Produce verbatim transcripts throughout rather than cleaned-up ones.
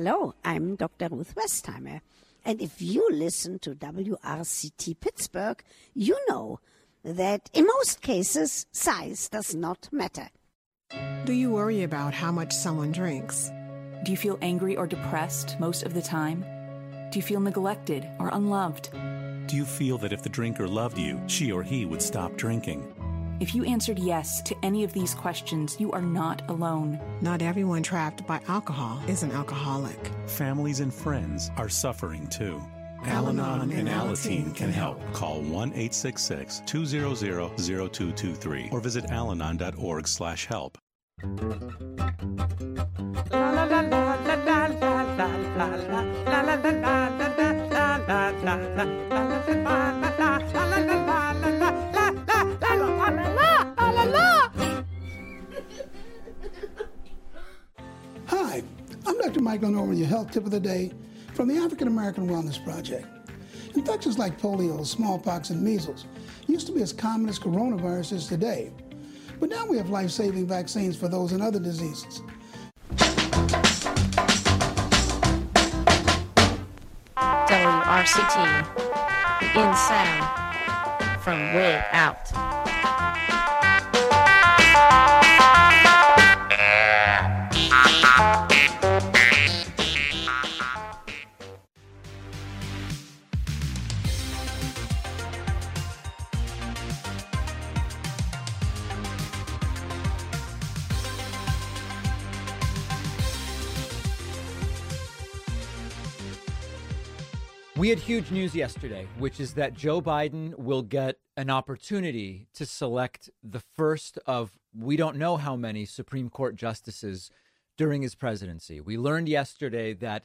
Hello, I'm Doctor Ruth Westheimer. And if you listen to W R C T Pittsburgh, you know that in most cases, size does not matter. Do you worry about how much someone drinks? Do you feel angry or depressed most of the time? Do you feel neglected or unloved? Do you feel that if the drinker loved you, she or he would stop drinking? If you answered yes to any of these questions, you are not alone. Not everyone trapped by alcohol is an alcoholic. Families and friends are suffering too. Al-Anon and Alateen can help. Call one eight six six, two hundred, zero two two three or visit alanon dot org slash help. Hi, I'm Doctor Michael Norman, your health tip of the day from the African American Wellness Project. Infections like polio, smallpox, and measles used to be as common as coronaviruses today, but now we have life-saving vaccines for those and other diseases. W R C T, in sound, from way out. We had huge news yesterday, which is that Joe Biden will get an opportunity to select the first of we don't know how many Supreme Court justices during his presidency. We learned yesterday that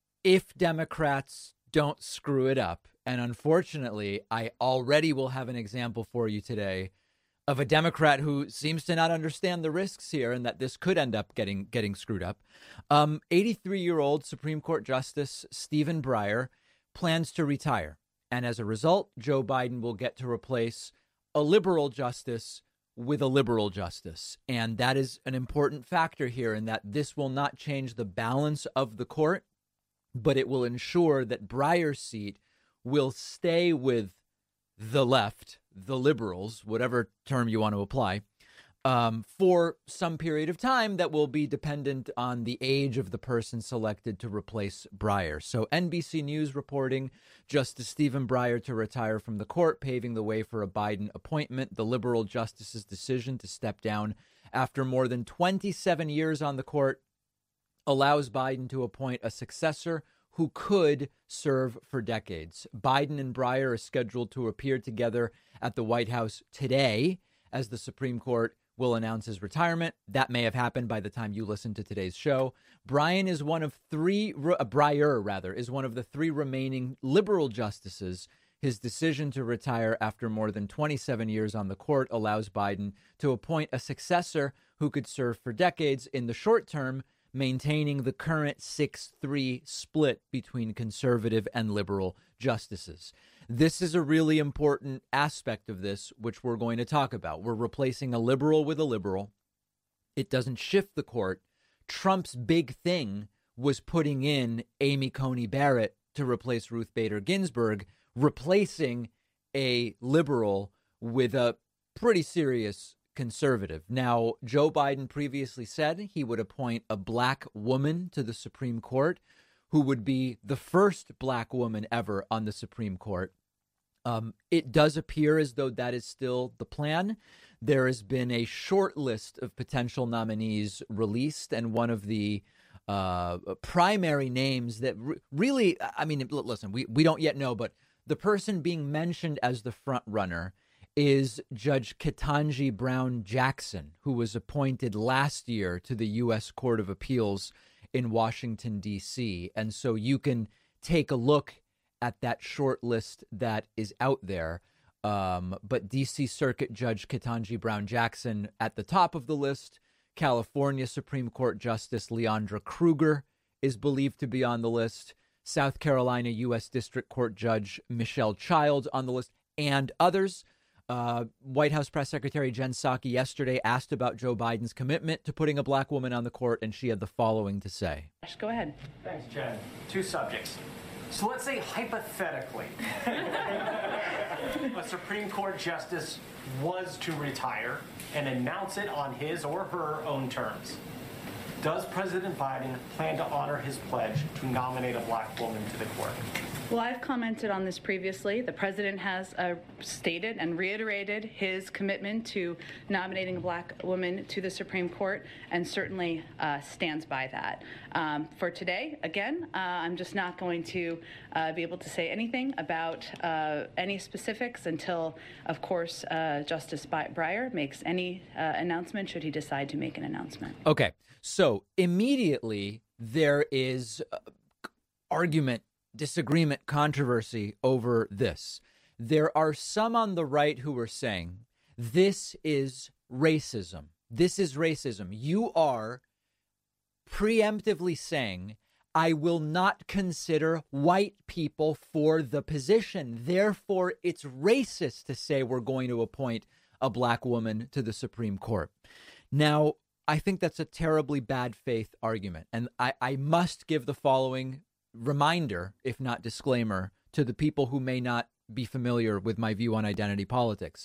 if Democrats don't screw it up, and unfortunately, I already will have an example for you today of a Democrat who seems to not understand the risks here and that this could end up getting getting screwed up. Um, eighty-three-year-old Supreme Court Justice Stephen Breyer plans to retire. And as a result, Joe Biden will get to replace a liberal justice with a liberal justice. And that is an important factor here in that this will not change the balance of the court, but it will ensure that Breyer's seat will stay with the left, the liberals, whatever term you want to apply, um, for some period of time that will be dependent on the age of the person selected to replace Breyer. So N B C News reporting Justice Stephen Breyer to retire from the court, paving the way for a Biden appointment. The liberal justice's decision to step down after more than twenty-seven years on the court allows Biden to appoint a successor who could serve for decades. Biden and Breyer are scheduled to appear together at the White House today as the Supreme Court will announce his retirement. That may have happened by the time you listen to today's show. Brian is one of three, uh, Breyer rather, is one of the three remaining liberal justices. His decision to retire after more than twenty-seven years on the court allows Biden to appoint a successor who could serve for decades in the short term, maintaining the current six three split between conservative and liberal justices. This is a really important aspect of this, which we're going to talk about. We're replacing a liberal with a liberal. It doesn't shift the court. Trump's big thing was putting in Amy Coney Barrett to replace Ruth Bader Ginsburg, replacing a liberal with a pretty serious conservative. Now, Joe Biden previously said he would appoint a black woman to the Supreme Court, who would be the first black woman ever on the Supreme Court. Um, it does appear as though that is still the plan. There has been a short list of potential nominees released, and one of the uh, primary names that re- really, I mean, listen, we, we don't yet know, but the person being mentioned as the front runner is Judge Ketanji Brown Jackson, who was appointed last year to the U S Court of Appeals in Washington, D C. And so you can take a look at that short list that is out there. Um, but D C Circuit Judge Ketanji Brown Jackson at the top of the list. California Supreme Court Justice Leandra Kruger is believed to be on the list. South Carolina U S District Court Judge Michelle Childs on the list, and others. Uh, White House Press Secretary Jen Psaki yesterday asked about Joe Biden's commitment to putting a black woman on the court, and she had the following to say. Go ahead. Thanks, Jen. Two subjects. So let's say hypothetically, a Supreme Court justice was to retire and announce it on his or her own terms. Does President Biden plan to honor his pledge to nominate a black woman to the court? Well, I've commented on this previously. The president has uh, stated and reiterated his commitment to nominating a black woman to the Supreme Court, and certainly uh, stands by that. Um, for today, again, uh, I'm just not going to uh, be able to say anything about uh, any specifics until, of course, uh, Justice Breyer makes any uh, announcement, should he decide to make an announcement. Okay, so immediately there is uh, argument, disagreement, controversy over this. There are some on the right who are saying this is racism. This is racism. You are preemptively saying, I will not consider white people for the position. Therefore, it's racist to say we're going to appoint a black woman to the Supreme Court. Now, I think that's a terribly bad faith argument. And I, I must give the following reminder, if not disclaimer, to the people who may not be familiar with my view on identity politics.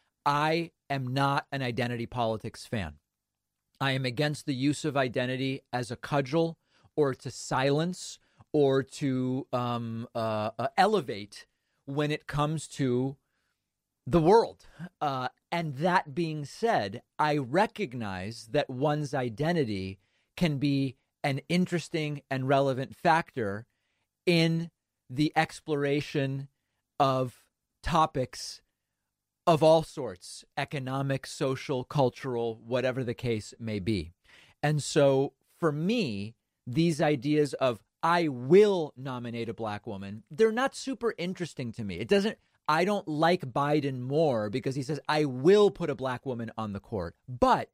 I am not an identity politics fan. I am against the use of identity as a cudgel or to silence or to um, uh, uh, elevate when it comes to the world. Uh, and that being said, I recognize that one's identity can be an interesting and relevant factor in the exploration of topics of all sorts, economic, social, cultural, whatever the case may be. And so for me, these ideas of I will nominate a black woman, they're not super interesting to me. It doesn't, I don't like Biden more because he says I will put a black woman on the court. But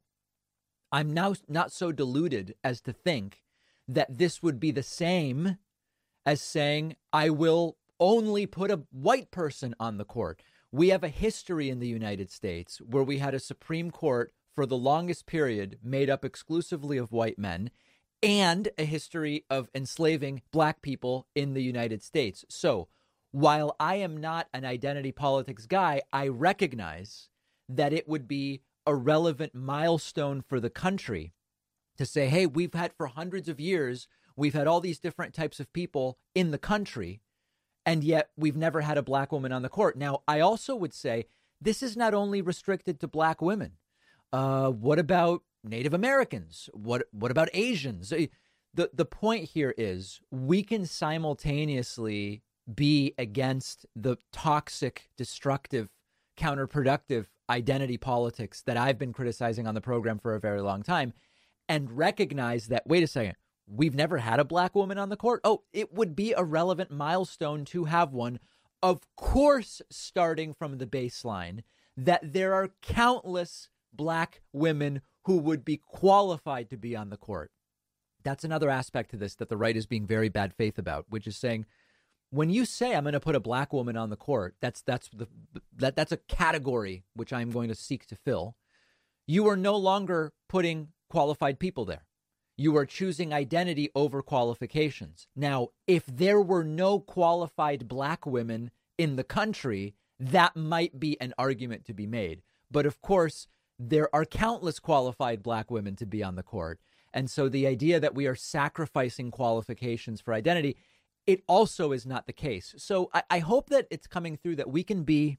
I'm now not so deluded as to think that this would be the same as saying I will only put a white person on the court. We have a history in the United States where we had a Supreme Court for the longest period made up exclusively of white men, and a history of enslaving black people in the United States. So while I am not an identity politics guy, I recognize that it would be a relevant milestone for the country to say, hey, we've had for hundreds of years, we've had all these different types of people in the country, and yet we've never had a black woman on the court. Now, I also would say this is not only restricted to black women. Uh, what about Native Americans? What what about Asians? The, the point here is we can simultaneously be against the toxic, destructive, counterproductive identity politics that I've been criticizing on the program for a very long time, and recognize that, wait a second, we've never had a black woman on the court. Oh, it would be a relevant milestone to have one. Of course, starting from the baseline that there are countless black women who would be qualified to be on the court. That's another aspect to this that the right is being very bad faith about, which is saying, when you say I'm going to put a black woman on the court, that's that's the that that's a category which I'm going to seek to fill. You are no longer putting qualified people there. You are choosing identity over qualifications. Now, if there were no qualified black women in the country, that might be an argument to be made. But of course, there are countless qualified black women to be on the court. And so the idea that we are sacrificing qualifications for identity, it also is not the case. So I, I hope that it's coming through that we can be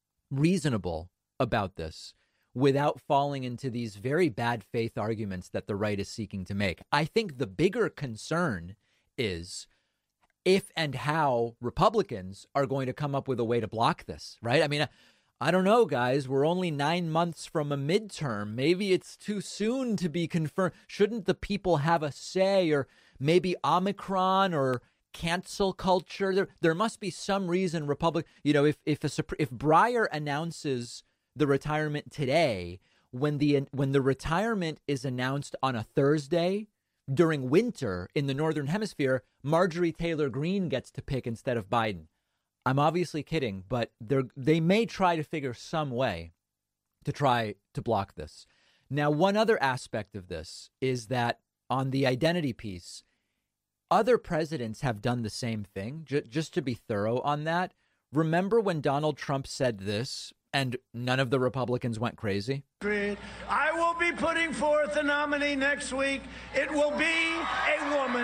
reasonable about this without falling into these very bad faith arguments that the right is seeking to make. I think the bigger concern is if and how Republicans are going to come up with a way to block this, right? I mean, I, I don't know, guys. We're only nine months from a midterm. Maybe it's too soon to be confirmed. Shouldn't the people have a say? Or maybe Omicron or cancel culture? There, there must be some reason Republic, you know, if if a, if Breyer announces the retirement today, when the when the retirement is announced on a Thursday during winter in the Northern Hemisphere, Marjorie Taylor Greene gets to pick instead of Biden. I'm obviously kidding, but they they may try to figure some way to try to block this. Now, one other aspect of this is that on the identity piece, other presidents have done the same thing. J- just to be thorough on that, remember when Donald Trump said this and none of the Republicans went crazy? I will be putting forth a nominee next week. It will be a woman.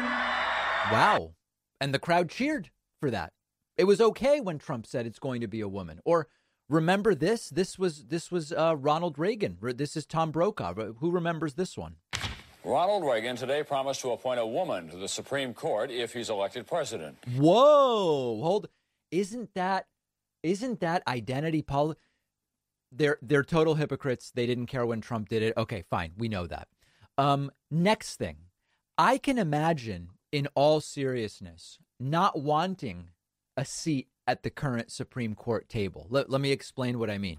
Wow. And the crowd cheered for that. It was okay when Trump said it's going to be a woman. Or remember this? This was this was uh, Ronald Reagan. This is Tom Brokaw. Who remembers this one? Ronald Reagan today promised to appoint a woman to the Supreme Court if he's elected president. Whoa, hold. Isn't that isn't that identity politics? They're they're total hypocrites. They didn't care when Trump did it. OK, fine. We know that. Um, next thing, I can imagine in all seriousness not wanting a seat at the current Supreme Court table. Let, let me explain what I mean.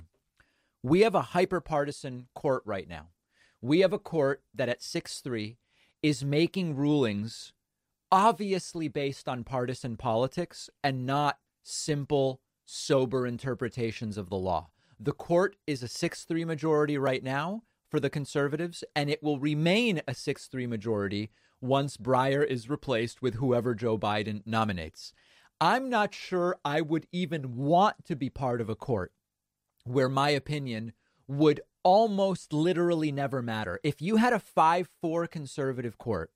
We have a hyper-partisan court right now. We have a court that at six three is making rulings obviously based on partisan politics and not simple, sober interpretations of the law. The court is a six three majority right now for the conservatives, and it will remain a six three majority once Breyer is replaced with whoever Joe Biden nominates. I'm not sure I would even want to be part of a court where my opinion would almost literally never matter. If you had a five four conservative court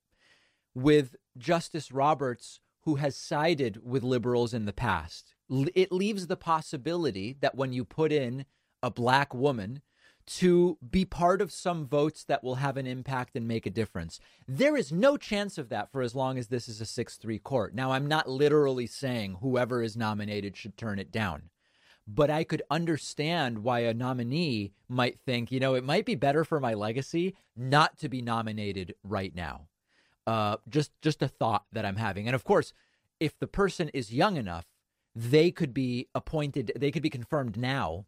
with Justice Roberts, who has sided with liberals in the past, it leaves the possibility that when you put in a black woman to be part of some votes that will have an impact and make a difference. There is no chance of that for as long as this is a six three court. Now, I'm not literally saying whoever is nominated should turn it down, but I could understand why a nominee might think, you know, it might be better for my legacy not to be nominated right now. Uh, just just a thought that I'm having. And of course, if the person is young enough, they could be appointed, they could be confirmed now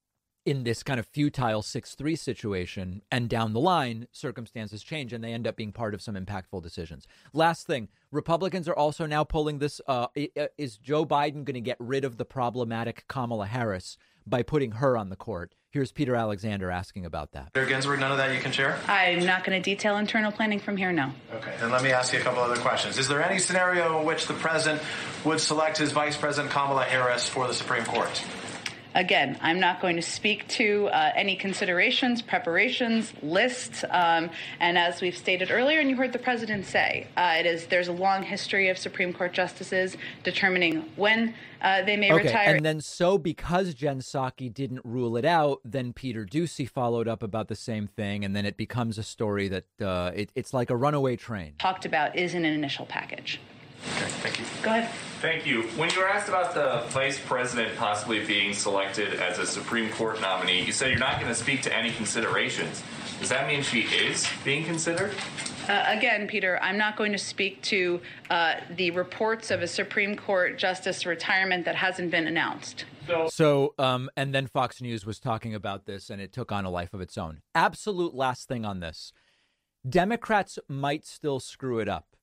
in this kind of futile six three situation, and down the line, circumstances change and they end up being part of some impactful decisions. Last thing, Republicans are also now pulling this. Uh, is Joe Biden going to get rid of the problematic Kamala Harris by putting her on the court? Here's Peter Alexander asking about that. Senator Ginsburg, none of that you can share? I'm not going to detail internal planning from here, no. Okay, then let me ask you a couple other questions. Is there any scenario in which the president would select his Vice President Kamala Harris for the Supreme Court? Again, I'm not going to speak to uh, any considerations, preparations, lists. Um, and as we've stated earlier, and you heard the president say, uh, it is there's a long history of Supreme Court justices determining when uh, they may okay, retire. And then so because Jen Psaki didn't rule it out, then Peter Doocy followed up about the same thing. And then it becomes a story that uh, it, it's like a runaway train. Talked about is in an initial package. Okay, thank you. Go ahead. Thank you. When you were asked about the vice president possibly being selected as a Supreme Court nominee, you said you're not going to speak to any considerations. Does that mean she is being considered? Uh, again, Peter, I'm not going to speak to uh, the reports of a Supreme Court justice retirement that hasn't been announced. So, so um, and then Fox News was talking about this, and it took on a life of its own. Absolute last thing on this. Democrats might still screw it up.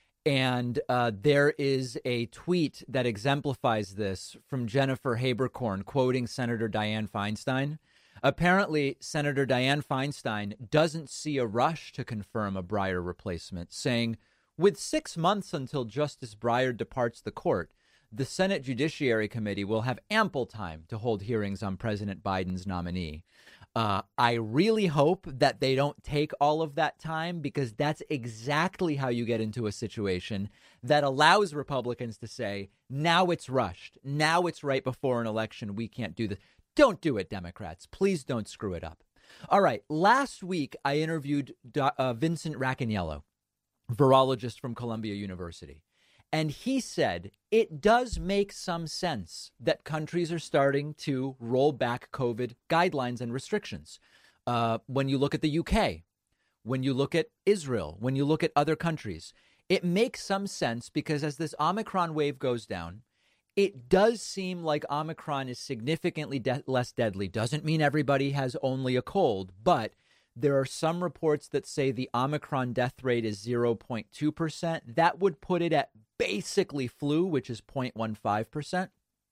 And uh, there is a tweet that exemplifies this from Jennifer Haberkorn, quoting Senator Dianne Feinstein. Apparently, Senator Dianne Feinstein doesn't see a rush to confirm a Breyer replacement, saying, with six months until Justice Breyer departs the court, the Senate Judiciary Committee will have ample time to hold hearings on President Biden's nominee. Uh, I really hope that they don't take all of that time, because that's exactly how you get into a situation that allows Republicans to say, now it's rushed. Now it's right before an election. We can't do this. Don't do it, Democrats. Please don't screw it up. All right. Last week, I interviewed uh, Vincent Racaniello, virologist from Columbia University. And he said it does make some sense that countries are starting to roll back COVID guidelines and restrictions. Uh, when you look at the U K, when you look at Israel, when you look at other countries, it makes some sense because as this Omicron wave goes down, it does seem like Omicron is significantly de- less deadly. Doesn't mean everybody has only a cold, but there are some reports that say the Omicron death rate is zero point two percent. That would put it at basically flu, which is zero point one five percent.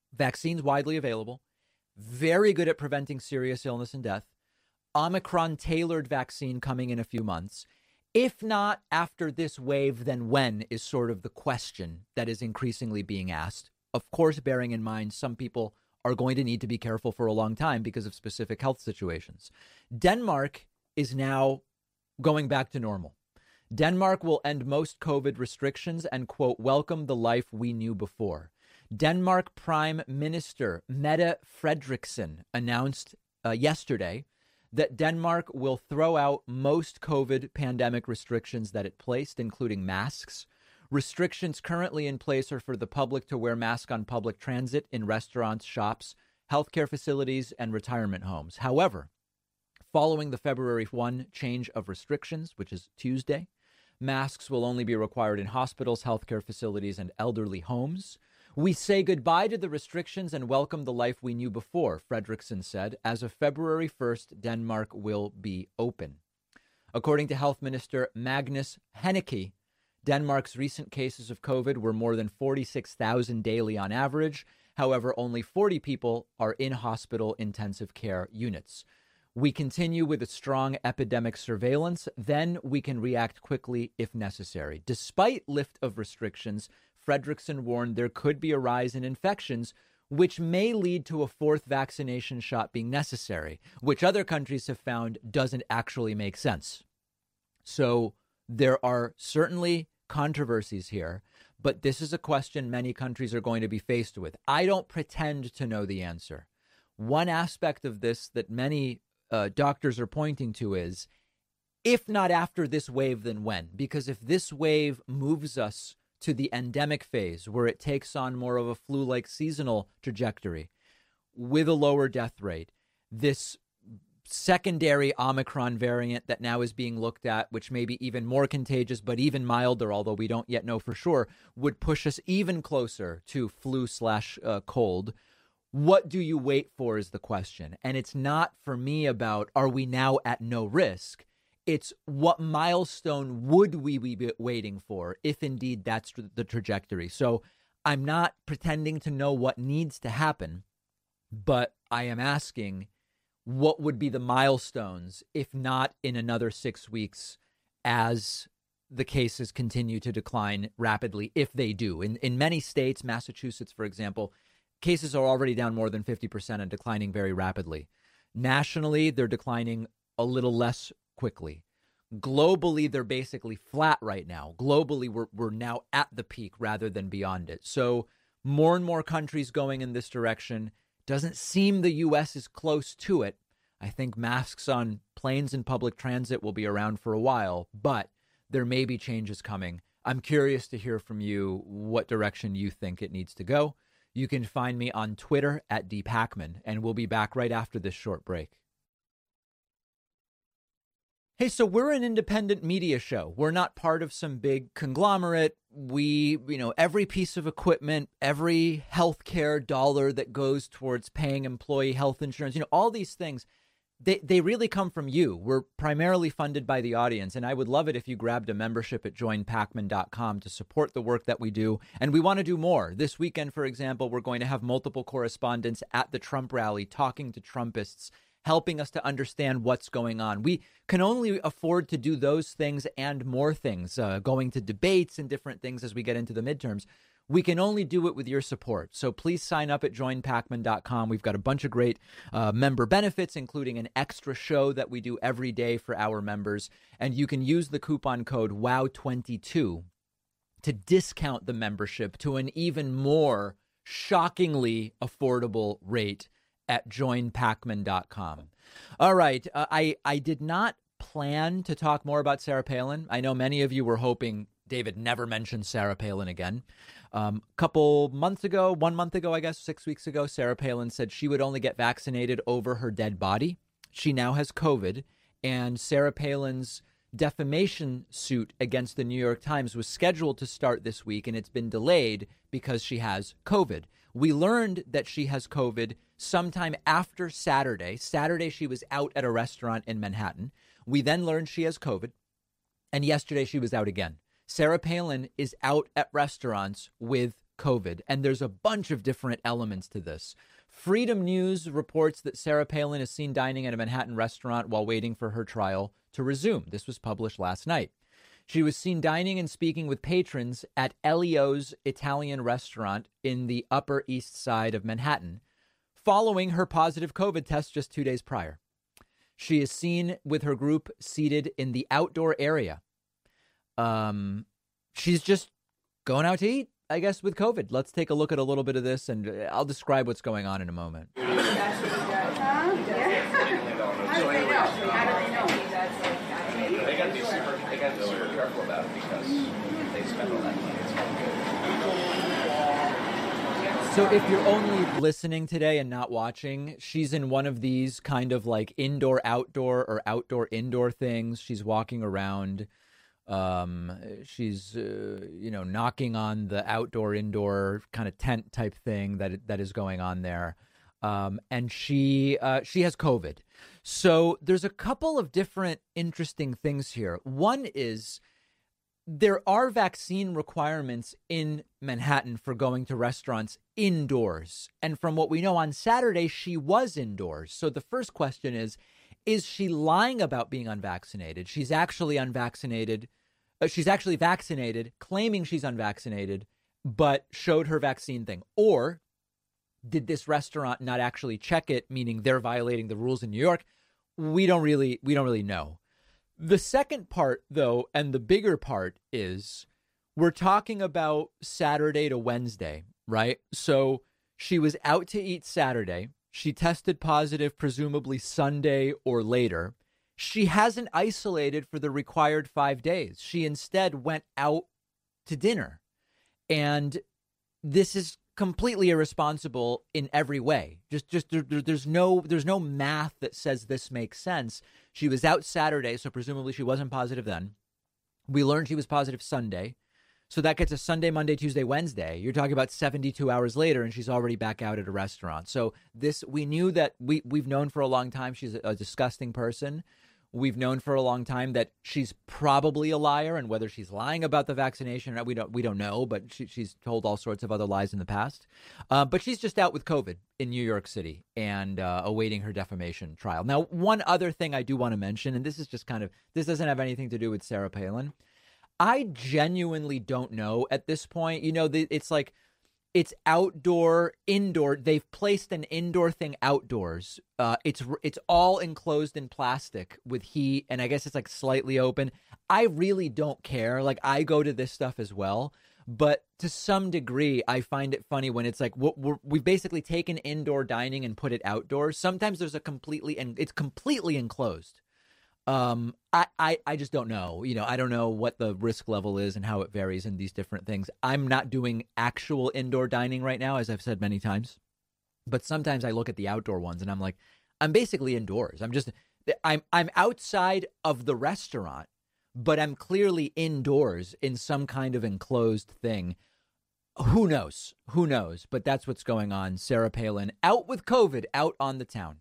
Vaccines widely available, very good at preventing serious illness and death. Omicron-tailored vaccine coming in a few months. If not after this wave, then when is sort of the question that is increasingly being asked. Of course, bearing in mind some people are going to need to be careful for a long time because of specific health situations. Denmark is now going back to normal. Denmark will end most COVID restrictions and, quote, welcome the life we knew before. Denmark Prime Minister Mette Frederiksen announced uh, yesterday that Denmark will throw out most COVID pandemic restrictions that it placed, including masks. Restrictions currently in place are for the public to wear masks on public transit, in restaurants, shops, healthcare facilities, and retirement homes. However, following the February first change of restrictions, which is Tuesday, masks will only be required in hospitals, healthcare facilities, and elderly homes. We say goodbye to the restrictions and welcome the life we knew before, Frederiksen said. As of February first, Denmark will be open. According to Health Minister Magnus Heunicke, Denmark's recent cases of COVID were more than forty-six thousand daily on average. However, only forty people are in hospital intensive care units. We continue with a strong epidemic surveillance. Then we can react quickly if necessary. Despite lift of restrictions, Frederiksen warned there could be a rise in infections, which may lead to a fourth vaccination shot being necessary, which other countries have found doesn't actually make sense. So there are certainly controversies here, but this is a question many countries are going to be faced with. I don't pretend to know the answer. One aspect of this that many uh, doctors are pointing to is, if not after this wave, then when? Because if this wave moves us to the endemic phase, where it takes on more of a flu-like seasonal trajectory with a lower death rate, this secondary Omicron variant that now is being looked at, which may be even more contagious, but even milder, although we don't yet know for sure, would push us even closer to flu slash uh, cold. What do you wait for is the question. And it's not for me about, are we now at no risk? It's what milestone would we be waiting for if indeed that's the trajectory. So I'm not pretending to know what needs to happen, but I am asking, what would be the milestones, if not in another six weeks, as the cases continue to decline rapidly, if they do? In in many states, Massachusetts, for example, cases are already down more than fifty percent and declining very rapidly. Nationally, they're declining a little less quickly. Globally, they're basically flat right now. Globally, we're we're now at the peak rather than beyond it. So more and more countries going in this direction. Doesn't seem the U S is close to it. I think masks on planes and public transit will be around for a while, but there may be changes coming. I'm curious to hear from you what direction you think it needs to go. You can find me on Twitter at D Pacman, and we'll be back right after this short break. Hey, so we're an independent media show. We're not part of some big conglomerate. We, you know, every piece of equipment, every healthcare dollar that goes towards paying employee health insurance, you know, all these things, they, they really come from you. We're primarily funded by the audience, and I would love it if you grabbed a membership at join pacman dot com to support the work that we do. And we want to do more. This weekend, for example, we're going to have multiple correspondents at the Trump rally talking to Trumpists, helping us to understand what's going on. We can only afford to do those things and more things, uh, going to debates and different things as we get into the midterms. We can only do it with your support. So please sign up at join pacman dot com. We've got a bunch of great uh, member benefits, including an extra show that we do every day for our members. And you can use the coupon code W O W twenty-two to discount the membership to an even more shockingly affordable rate at join pacman dot com. All right. Uh, I, I did not plan to talk more about Sarah Palin. I know many of you were hoping David never mentioned Sarah Palin again. A um, couple months ago, one month ago, I guess, six weeks ago, Sarah Palin said she would only get vaccinated over her dead body. She now has COVID, and Sarah Palin's defamation suit against the New York Times was scheduled to start this week, and it's been delayed because she has COVID. We learned that she has COVID sometime after Saturday. Saturday, she was out at a restaurant in Manhattan. We then learned she has COVID, and yesterday she was out again. Sarah Palin is out at restaurants with COVID. And there's a bunch of different elements to this. Freedom News reports that Sarah Palin is seen dining at a Manhattan restaurant while waiting for her trial to resume. This was published last night. She was seen dining and speaking with patrons at Elio's Italian restaurant in the Upper East Side of Manhattan, following her positive COVID test just two days prior. She is seen with her group seated in the outdoor area. Um, she's just going out to eat, I guess, with COVID. Let's take a look at a little bit of this, and I'll describe what's going on in a moment. They got to be super, they got to be super careful about it because they spend all that money. So if you're only listening today and not watching, she's in one of these kind of like indoor outdoor or outdoor indoor things. She's walking around. Um, she's, uh, you know, knocking on the outdoor indoor kind of tent type thing that that is going on there. Um, and she uh, she has COVID. So there's a couple of different interesting things here. One is there are vaccine requirements in Manhattan for going to restaurants indoors. And from what we know, on Saturday, she was indoors. So the first question is, is she lying about being unvaccinated? She's actually unvaccinated. Uh, she's actually vaccinated, claiming she's unvaccinated, but showed her vaccine thing. Or did this restaurant not actually check it, meaning they're violating the rules in New York? We don't really, we don't really know. The second part, though, and the bigger part is we're talking about Saturday to Wednesday, right? So she was out to eat Saturday. She tested positive, presumably Sunday or later. She hasn't isolated for the required five days. She instead went out to dinner. And this is completely irresponsible in every way. Just, just there, there's no, there's no math that says this makes sense. She was out Saturday, so presumably she wasn't positive then. We learned she was positive Sunday, so that gets us Sunday, Monday, Tuesday, Wednesday. You're talking about seventy-two hours later, and she's already back out at a restaurant. So this, we knew that we we've known for a long time she's a, a disgusting person. We've known for a long time that she's probably a liar, and whether she's lying about the vaccination or not, we don't we don't know. But she, she's told all sorts of other lies in the past. Uh, but she's just out with COVID in New York City and uh, awaiting her defamation trial. Now, one other thing I do want to mention, and this is just kind of this doesn't have anything to do with Sarah Palin. I genuinely don't know at this point. You know, the, it's like. It's outdoor, indoor. They've placed an indoor thing outdoors. Uh, it's it's all enclosed in plastic with heat, and I guess it's like slightly open. I really don't care. Like, I go to this stuff as well, but to some degree, I find it funny when it's like we're, we've basically taken indoor dining and put it outdoors. Sometimes there's a completely and it's completely enclosed. Um, I, I, I just don't know. You know, I don't know what the risk level is and how it varies in these different things. I'm not doing actual indoor dining right now, as I've said many times. But sometimes I look at the outdoor ones and I'm like, I'm basically indoors. I'm just I'm I'm outside of the restaurant, but I'm clearly indoors in some kind of enclosed thing. Who knows? Who knows? But that's what's going on. Sarah Palin out with COVID, out on the town.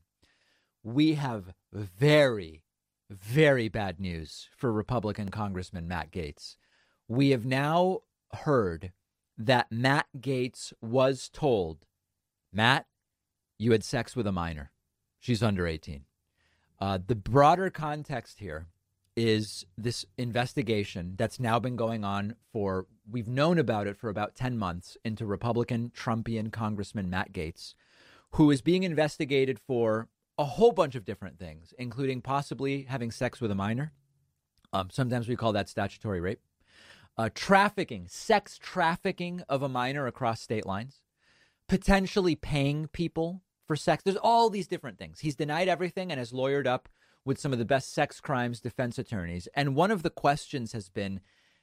We have very Very bad news for Republican Congressman Matt Gaetz. We have now heard that Matt Gaetz was told, Matt, you had sex with a minor. She's under eighteen. Uh, the broader context here is this investigation that's now been going on for, we've known about it for about ten months, into Republican Trumpian Congressman Matt Gaetz, who is being investigated for a whole bunch of different things, including possibly having sex with a minor. Um, sometimes we call that statutory rape. Uh, trafficking, sex trafficking of a minor across state lines. Potentially paying people for sex. There's all these different things. He's denied everything and has lawyered up with some of the best sex crimes defense attorneys. And one of the questions has been,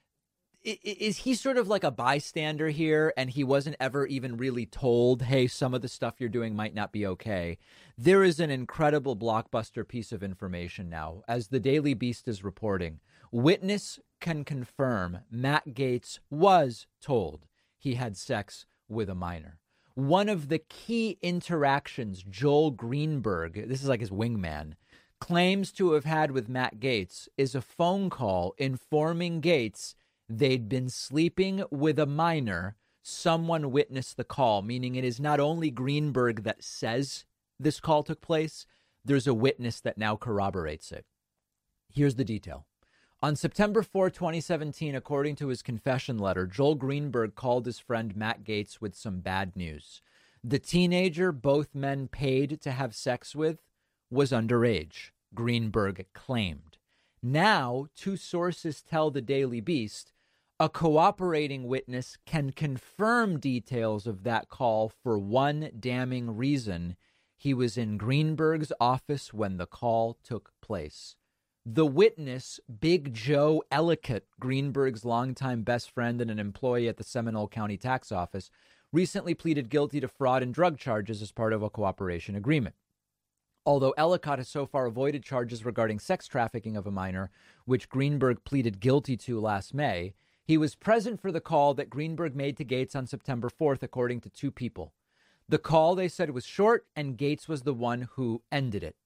is he sort of like a bystander here and he wasn't ever even really told, hey, some of the stuff you're doing might not be okay? There is an incredible blockbuster piece of information now. As the Daily Beast is reporting, witness can confirm Matt Gaetz was told he had sex with a minor. One of the key interactions Joel Greenberg, this is like his wingman, claims to have had with Matt Gaetz is a phone call informing Gaetz they'd been sleeping with a minor someone witnessed the call, meaning it is not only Greenberg that says this call took place, there's a witness that now corroborates it. Here's the detail. On September fourth, twenty seventeen, according to his confession letter, Joel Greenberg called his friend Matt Gaetz with some bad news. The teenager both men paid to have sex with was underage, Greenberg claimed. Now, two sources tell the Daily Beast a cooperating witness can confirm details of that call for one damning reason. He was in Greenberg's office when the call took place. The witness, Big Joe Ellicott, Greenberg's longtime best friend and an employee at the Seminole County Tax Office, recently pleaded guilty to fraud and drug charges as part of a cooperation agreement. Although Ellicott has so far avoided charges regarding sex trafficking of a minor, which Greenberg pleaded guilty to last May, he was present for the call that Greenberg made to Gaetz on September fourth, according to two people. The call, they said, was short, and Gaetz was the one who ended it.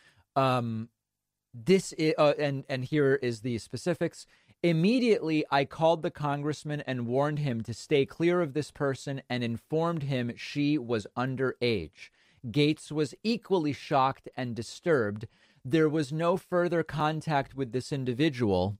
Um... This is, uh, and and here is the specifics. Immediately, I called the congressman and warned him to stay clear of this person and informed him she was underage. Gaetz was equally shocked and disturbed. There was no further contact with this individual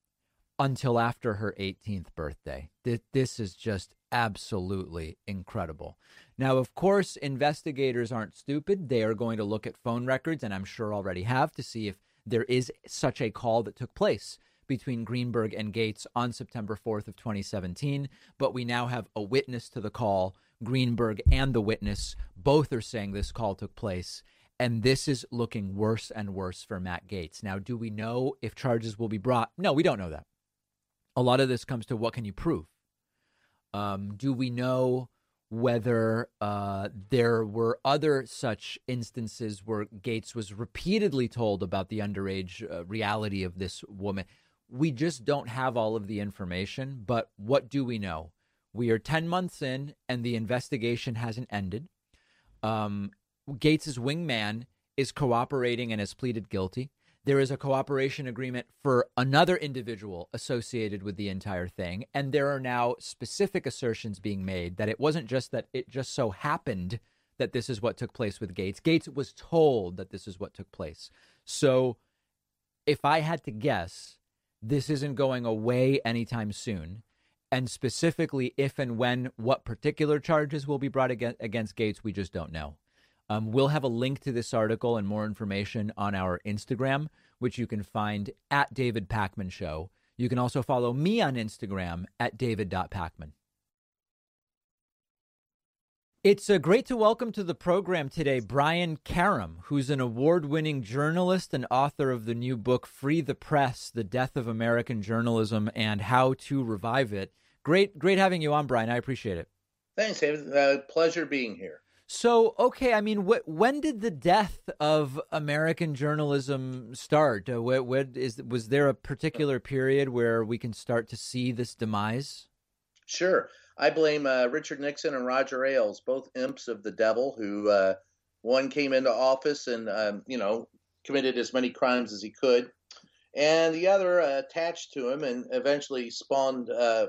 until after her eighteenth birthday. This is just absolutely incredible. Now, of course, investigators aren't stupid. They are going to look at phone records, and I'm sure already have, to see if there is such a call that took place between Greenberg and Gaetz on September fourth of twenty seventeen. But we now have a witness to the call. Greenberg and the witness both are saying this call took place. And this is looking worse and worse for Matt Gaetz. Now, do we know if charges will be brought? No, we don't know that. A lot of this comes to what can you prove? Um, do we know whether uh, there were other such instances where Gaetz was repeatedly told about the underage uh, reality of this woman? We just don't have all of the information, but what do we know? We are ten months in, and the investigation hasn't ended. Um, Gaetz's wingman is cooperating and has pleaded guilty. There is a cooperation agreement for another individual associated with the entire thing. And there are now specific assertions being made that it wasn't just that it just so happened that this is what took place with Gaetz. Gaetz was told that this is what took place. So if I had to guess, this isn't going away anytime soon. And specifically, if and when, what particular charges will be brought against, against Gaetz, we just don't know. Um, we'll have a link to this article and more information on our Instagram, which you can find at David Pakman Show. You can also follow me on Instagram at david dot pakman. It's uh, great to welcome to the program today Brian Karem, who's an award-winning journalist and author of the new book, Free the Press, The Death of American Journalism and How to Revive It. Great, great having you on, Brian. I appreciate it. Thanks, David. Uh, pleasure being here. So, okay, I mean, wh- when did the death of American journalism start? Uh, wh- wh- is, was there a particular period where we can start to see this demise? Sure. I blame uh, Richard Nixon and Roger Ailes, both imps of the devil, who uh, one came into office and, um, you know, committed as many crimes as he could, and the other uh, attached to him and eventually spawned uh,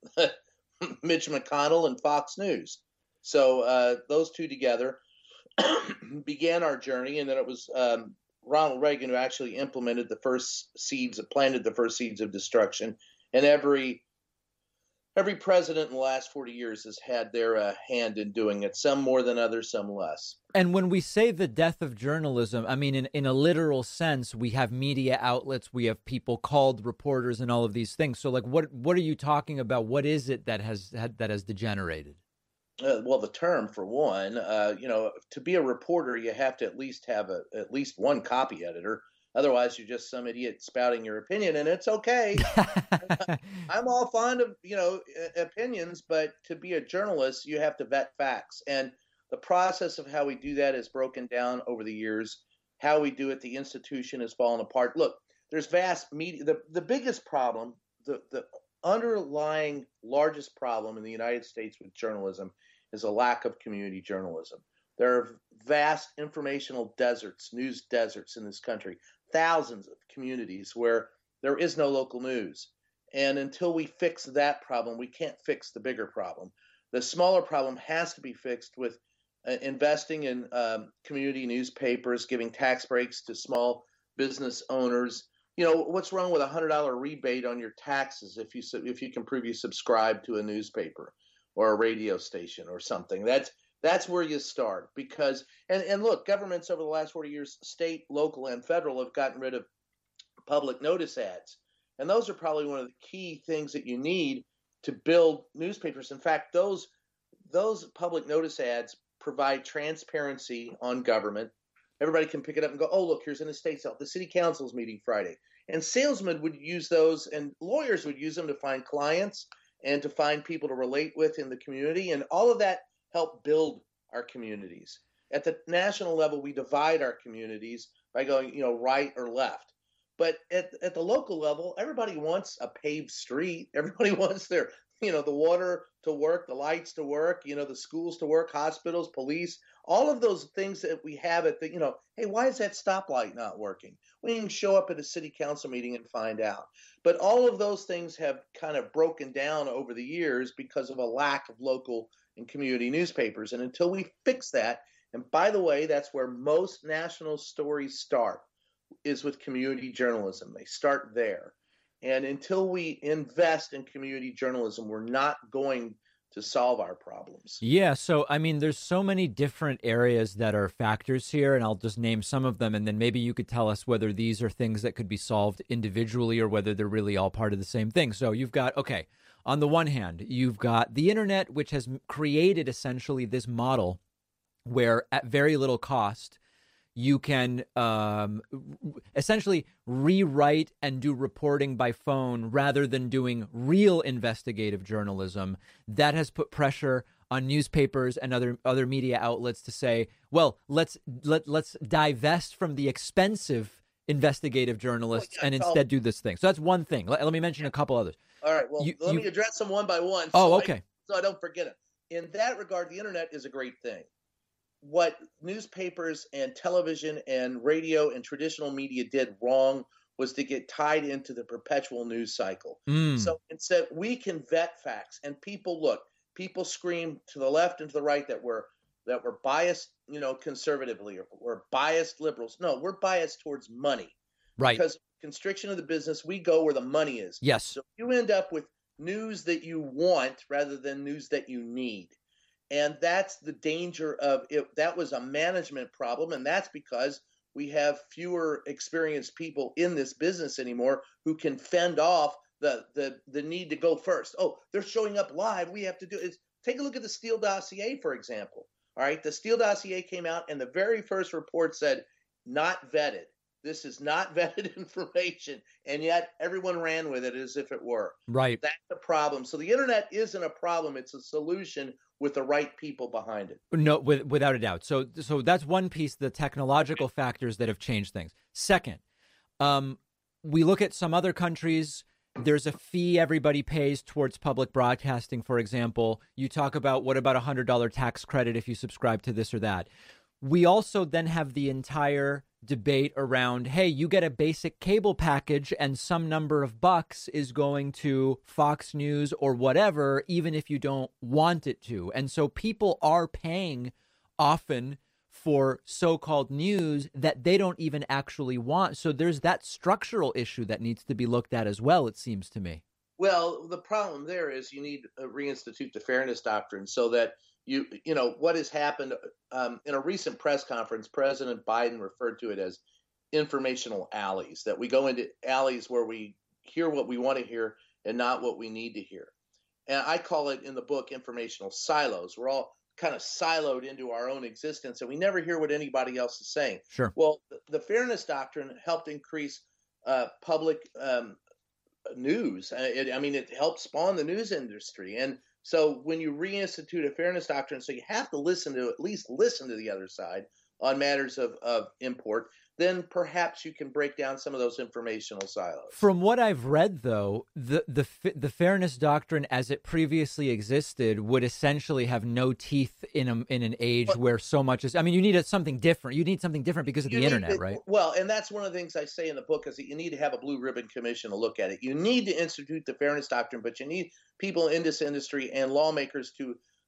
Mitch McConnell and Fox News. So uh, those two together began our journey, and then it was um, Ronald Reagan who actually implemented the first seeds, planted the first seeds of destruction. And every every president in the last forty years has had their uh, hand in doing it, some more than others, some less. And when we say the death of journalism, I mean, in, in a literal sense, we have media outlets, we have people called reporters and all of these things. So, like, what what are you talking about? What is it that has that has degenerated? Uh, well, the term, for one, uh, you know, to be a reporter, you have to at least have a, at least one copy editor. Otherwise, you're just some idiot spouting your opinion, and it's okay. I'm all fond of, you know, opinions, but to be a journalist, you have to vet facts. And the process of how we do that is broken down over the years. How we do it, the institution has fallen apart. Look, there's vast media. The, the biggest problem, the, the underlying largest problem in the United States with journalism is a lack of community journalism. There are vast informational deserts, news deserts in this country, thousands of communities where there is no local news. And until we fix that problem, we can't fix the bigger problem. The smaller problem has to be fixed with uh, investing in um, community newspapers, giving tax breaks to small business owners. You know, what's wrong with a hundred dollar rebate on your taxes if you if you can prove you subscribe to a newspaper or a radio station or something? That's that's where you start. Because and and look, governments over the last forty years, state, local, and federal, have gotten rid of public notice ads, and those are probably one of the key things that you need to build newspapers. In fact, those those public notice ads provide transparency on government. Everybody can pick it up and go, oh, look, here's an estate sale. The city council's meeting Friday. And salesmen would use those, and lawyers would use them to find clients and to find people to relate with in the community. And all of that helped build our communities. At the national level, we divide our communities by going, you know, right or left. But at, at the local level, everybody wants a paved street. Everybody wants their, you know, the water to work, the lights to work, you know, the schools to work, hospitals, police, all of those things that we have at the, you know, hey, why is that stoplight not working? We can show up at a city council meeting and find out. But all of those things have kind of broken down over the years because of a lack of local and community newspapers. And until we fix that, and by the way, that's where most national stories start, is with community journalism. They start there. And until we invest in community journalism, we're not going to solve our problems. Yeah. So, I mean, there's so many different areas that are factors here, and I'll just name some of them. And then maybe you could tell us whether these are things that could be solved individually or whether they're really all part of the same thing. So you've got, okay, on the one hand, you've got the internet, which has created essentially this model where at very little cost, you can um, essentially rewrite and do reporting by phone rather than doing real investigative journalism. That has put pressure on newspapers and other other media outlets to say, well, let's let let's divest from the expensive investigative journalists and instead do this thing. So that's one thing. Let, let me mention a couple others. All right. Well, You- let you- me address them one by one. Oh, so okay. I, so I don't forget it. In that regard, the internet is a great thing. What newspapers and television and radio and traditional media did wrong was to get tied into the perpetual news cycle. Mm. So instead, we can vet facts, and people look. People scream to the left and to the right that we're that we're biased, you know, conservatively, or we're biased liberals. No, we're biased towards money. Right. Because constriction of the business, we go where the money is. Yes. So you end up with news that you want rather than news that you need. And that's the danger of it. That was a management problem. And that's because we have fewer experienced people in this business anymore who can fend off the, the, the need to go first. Oh, they're showing up live. We have to do it. Take a look at the Steele dossier, for example. All right. The Steele dossier came out and the very first report said, not vetted. This is not vetted information. And yet everyone ran with it as if it were. Right. That's the problem. So the internet isn't a problem. It's a solution with the right people behind it. No, with, without a doubt. So, so that's one piece, the technological factors that have changed things. Second, um, we look at some other countries. There's a fee everybody pays towards public broadcasting, for example. You talk about what about a one hundred dollars tax credit if you subscribe to this or that. We also then have the entire debate around, hey, you get a basic cable package and some number of bucks is going to Fox News or whatever, even if you don't want it to. And so people are paying often for so-called news that they don't even actually want. So there's that structural issue that needs to be looked at as well, it seems to me. Well, the problem there is you need to reinstitute the fairness doctrine so that you, you know, what has happened um, in a recent press conference, President Biden referred to it as informational alleys, that we go into alleys where we hear what we want to hear and not what we need to hear. And I call it in the book informational silos. We're all kind of siloed into our own existence and we never hear what anybody else is saying. Sure. Well, the fairness doctrine helped increase uh, public um, news. It, I mean, it helped spawn the news industry. And so when you reinstitute a fairness doctrine, so you have to listen to, at least listen to the other side on matters of, of import, then perhaps you can break down some of those informational silos. From what I've read, though, the the the fairness doctrine as it previously existed would essentially have no teeth in a, in an age but, where so much is. I mean, you need a, something different. You need something different because of the internet, to, right? Well, and that's one of the things I say in the book is that you need to have a blue ribbon commission to look at it. You need to institute the fairness doctrine, but you need people in this industry and lawmakers to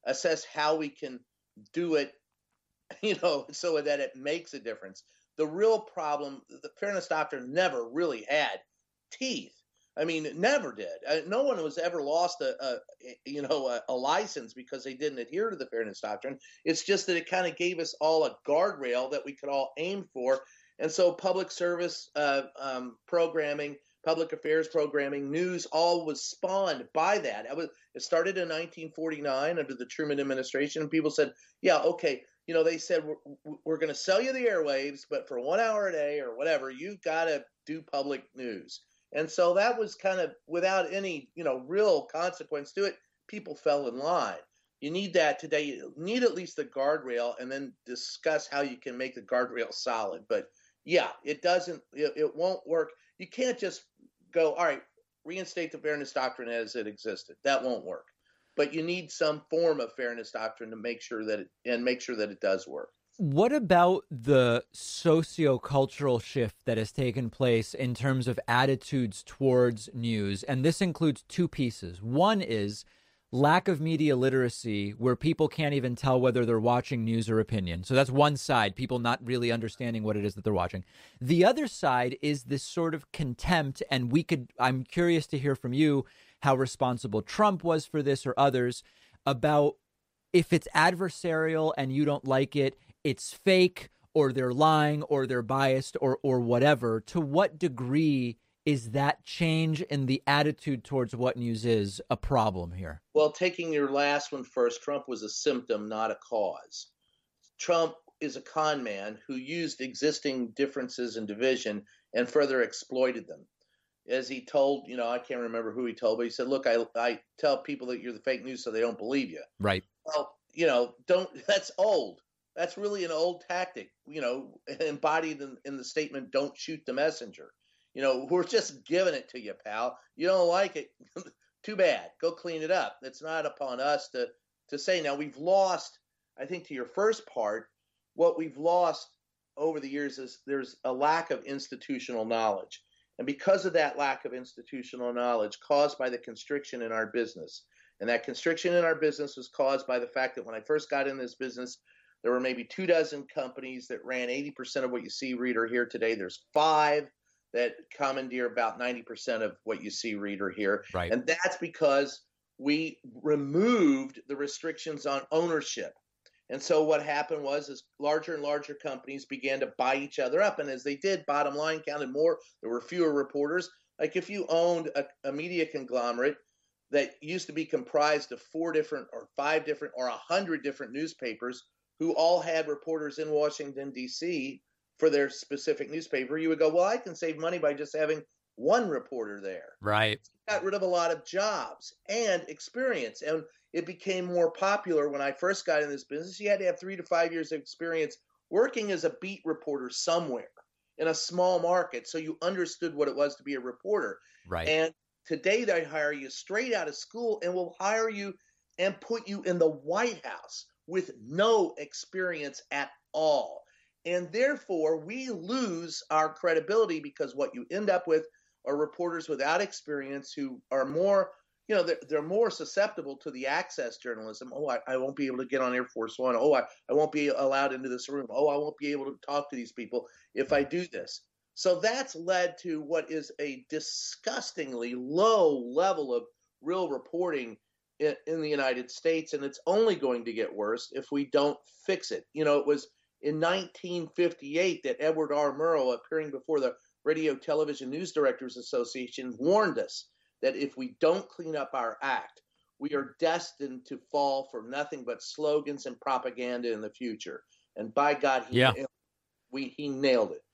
assess how we can do it, you know, so that it makes a difference. The real problem, the fairness doctrine never really had teeth. I mean, it never did. Uh, no one was ever lost a, a you know, a, a license because they didn't adhere to the fairness doctrine. It's just that it kind of gave us all a guardrail that we could all aim for. And so public service uh, um, programming, public affairs programming, news, all was spawned by that. It, was, it started in nineteen forty-nine under the Truman administration, and people said, yeah, okay, you know, they said, we're, we're going to sell you the airwaves, but for one hour a day or whatever, you've got to do public news. And so that was kind of without any, you know, real consequence to it. People fell in line. You need that today. You need at least the guardrail, and then discuss how you can make the guardrail solid. But yeah, it doesn't, it, it won't work. You can't just go, all right, reinstate the fairness doctrine as it existed. That won't work. But you need some form of fairness doctrine to make sure that it, and make sure that it does work. What about the sociocultural shift that has taken place in terms of attitudes towards news? And this includes two pieces. One is lack of media literacy, where people can't even tell whether they're watching news or opinion. So that's one side, people not really understanding what it is that they're watching. The other side is this sort of contempt, and we could, I'm curious to hear from you how responsible Trump was for this or others, about if it's adversarial and you don't like it, it's fake, or they're lying, or they're biased, or or whatever. To what degree is that change in the attitude towards what news is a problem here? Well, taking your last one first, Trump was a symptom, not a cause. Trump is a con man who used existing differences and division and further exploited them. As he told, you know, I can't remember who he told, but he said, look, I, I tell people that you're the fake news so they don't believe you. Right. Well, you know, don't, that's old. That's really an old tactic, you know, embodied in, in the statement, don't shoot the messenger. You know, we're just giving it to you, pal. You don't like it. Too bad. Go clean it up. It's not upon us to, to say. Now, we've lost, I think to your first part, what we've lost over the years is there's a lack of institutional knowledge. And because of that lack of institutional knowledge caused by the constriction in our business, and that constriction in our business was caused by the fact that when I first got in this business, there were maybe two dozen companies that ran eighty percent of what you see, read, or hear today. There's five that commandeer about ninety percent of what you see, read, or hear. Right. And that's because we removed the restrictions on ownership. And so what happened was is larger and larger companies began to buy each other up. And as they did, bottom line counted more. There were fewer reporters. Like if you owned a, a media conglomerate that used to be comprised of four different or five different or a hundred different newspapers who all had reporters in Washington, D C for their specific newspaper, you would go, well, I can save money by just having one reporter there. Right. Got rid of a lot of jobs and experience. And it became more popular when I first got in this business. You had to have three to five years of experience working as a beat reporter somewhere in a small market. So you understood what it was to be a reporter. Right. And today they hire you straight out of school and will hire you and put you in the White House with no experience at all. And therefore, we lose our credibility because what you end up with are reporters without experience who are more, you know, they're, they're more susceptible to the access journalism. Oh, I, I won't be able to get on Air Force One. Oh, I, I won't be allowed into this room. Oh, I won't be able to talk to these people if I do this. So that's led to what is a disgustingly low level of real reporting in, in the United States. And it's only going to get worse if we don't fix it. You know, it was in nineteen fifty-eight that Edward R. Murrow, appearing before the Radio Television News Directors Association, warned us that if we don't clean up our act, we are destined to fall for nothing but slogans and propaganda in the future. And by God, he, yeah. nailed, we, he nailed it.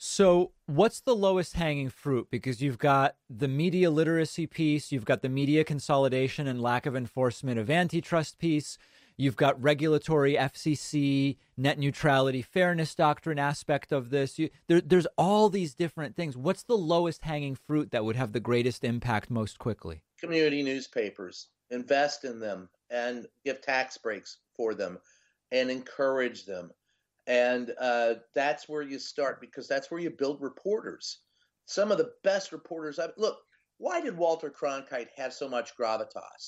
So what's the lowest hanging fruit? Because you've got the media literacy piece, you've got the media consolidation and lack of enforcement of antitrust piece, you've got regulatory F C C, net neutrality, fairness doctrine aspect of this. You, there, there's all these different things. What's the lowest hanging fruit that would have the greatest impact most quickly? Community newspapers. Invest in them and give tax breaks for them and encourage them. And uh, that's where you start, because that's where you build reporters. Some of the best reporters. I've, look, why did Walter Cronkite have so much gravitas?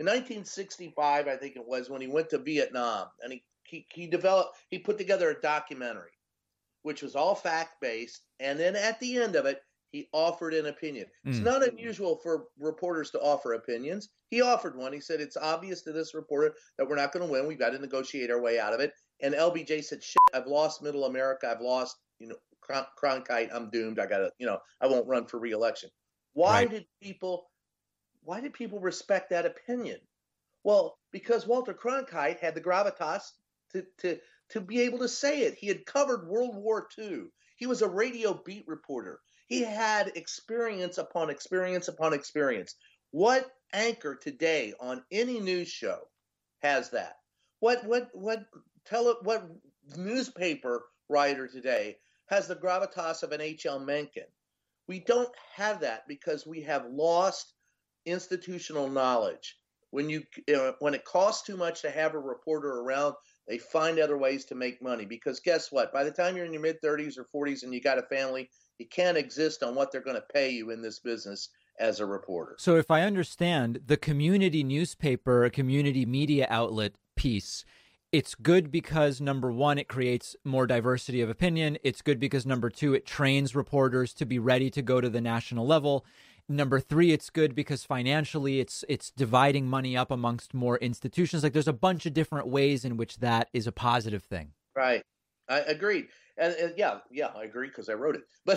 In nineteen sixty-five, I think it was, when he went to Vietnam, and he, he, he developed, he put together a documentary, which was all fact-based, and then at the end of it, he offered an opinion. Mm. It's not unusual for reporters to offer opinions. He offered one. He said, it's obvious to this reporter that we're not going to win. We've got to negotiate our way out of it. And L B J said, shit, I've lost Middle America. I've lost, you know, Cron- Cronkite. I'm doomed. I got to, you know, I won't run for re-election. Why right. did people, why did people respect that opinion? Well, because Walter Cronkite had the gravitas to, to, to be able to say it. He had covered World War Two. He was a radio beat reporter. He had experience upon experience upon experience. What anchor today on any news show has that? What what what tele, what newspaper writer today has the gravitas of an H L Mencken? We don't have that because we have lost institutional knowledge. When you uh, when it costs too much to have a reporter around, they find other ways to make money. Because guess what? By the time you're in your mid-thirties or forties and you got a family, you can't exist on what they're going to pay you in this business as a reporter. So if I understand, the community newspaper, a community media outlet piece, it's good because, number one, it creates more diversity of opinion. It's good because, number two, it trains reporters to be ready to go to the national level. Number three, it's good because financially it's it's dividing money up amongst more institutions. Like there's a bunch of different ways in which that is a positive thing. Right. I agreed. And, and yeah, yeah, I agree because I wrote it. But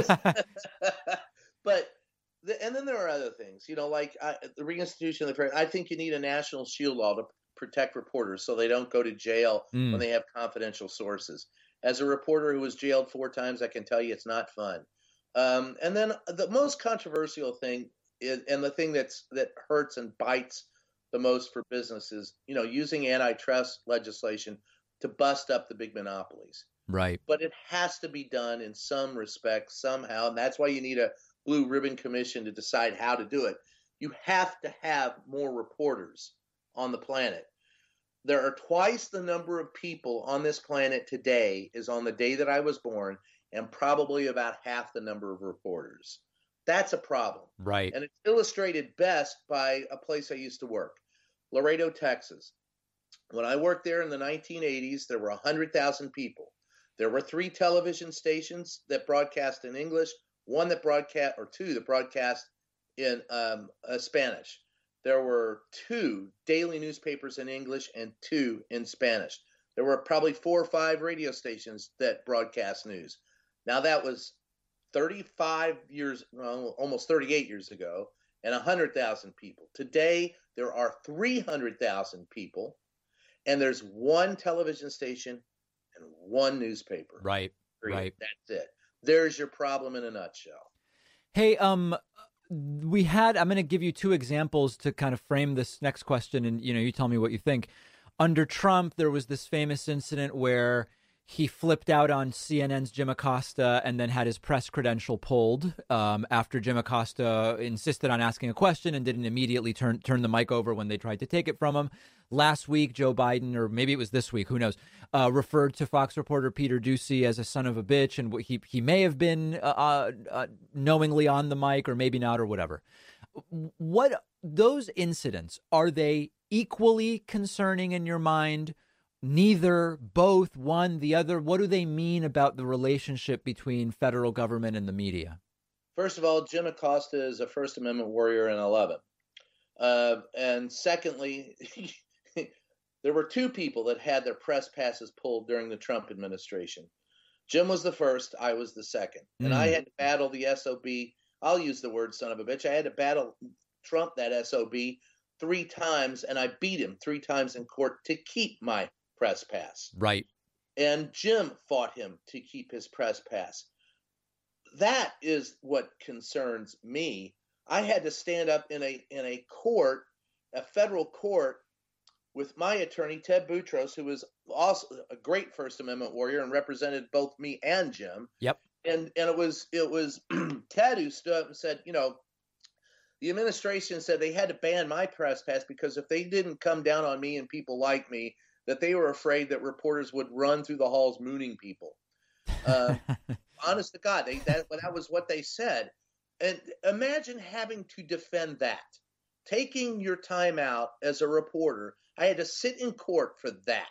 but the, and then there are other things, you know, like I, the reinstitution of the press. I think you need a national shield law to protect reporters so they don't go to jail mm. when they have confidential sources. As a reporter who was jailed four times, I can tell you it's not fun. Um, and then the most controversial thing is, and the thing that's that hurts and bites the most for businesses, you know, using antitrust legislation to bust up the big monopolies. Right. But it has to be done in some respect somehow, and that's why you need a blue ribbon commission to decide how to do it. You have to have more reporters on the planet. There are twice the number of people on this planet today as on the day that I was born, and probably about half the number of reporters. That's a problem. Right. And it's illustrated best by a place I used to work, Laredo, Texas. When I worked there in the nineteen eighties, there were one hundred thousand people. There were three television stations that broadcast in English, one that broadcast, or two that broadcast in um, uh, Spanish. There were two daily newspapers in English and two in Spanish. There were probably four or five radio stations that broadcast news. Now that was thirty-five years, well, almost thirty-eight years ago, and one hundred thousand people. Today, there are three hundred thousand people, and there's one television station and one newspaper. Right, Period. right. That's it. There's your problem in a nutshell. Hey, um, we had, I'm going to give you two examples to kind of frame this next question, and, you know, you tell me what you think. Under Trump, there was this famous incident where he flipped out on C N N's Jim Acosta and then had his press credential pulled um, after Jim Acosta insisted on asking a question and didn't immediately turn turn the mic over when they tried to take it from him. Last week, Joe Biden, or maybe it was this week, who knows, uh, referred to Fox reporter Peter Doocy as a son of a bitch, and he he may have been uh, uh, knowingly on the mic, or maybe not, or whatever. What those incidents, are they equally concerning in your mind? Neither, both, one, the other? What do they mean about the relationship between federal government and the media? First of all, Jim Acosta is a First Amendment warrior and I love him. Uh, and secondly, there were two people that had their press passes pulled during the Trump administration. Jim was the first. I was the second. And mm. I had to battle the S O B. I'll use the word son of a bitch. I had to battle Trump, that S O B, three times, and I beat him three times in court to keep my press pass. Right. And Jim fought him to keep his press pass. That is what concerns me. I had to stand up in a in a court, a federal court, with my attorney, Ted Boutros, who was also a great First Amendment warrior and represented both me and Jim. Yep. And and it was it was Ted who stood up and said, you know, the administration said they had to ban my press pass because if they didn't come down on me and people like me, that they were afraid that reporters would run through the halls mooning people. Uh, honest to God, they, that, that was what they said. And imagine having to defend that. taking your time out as a reporter, I had to sit in court for that.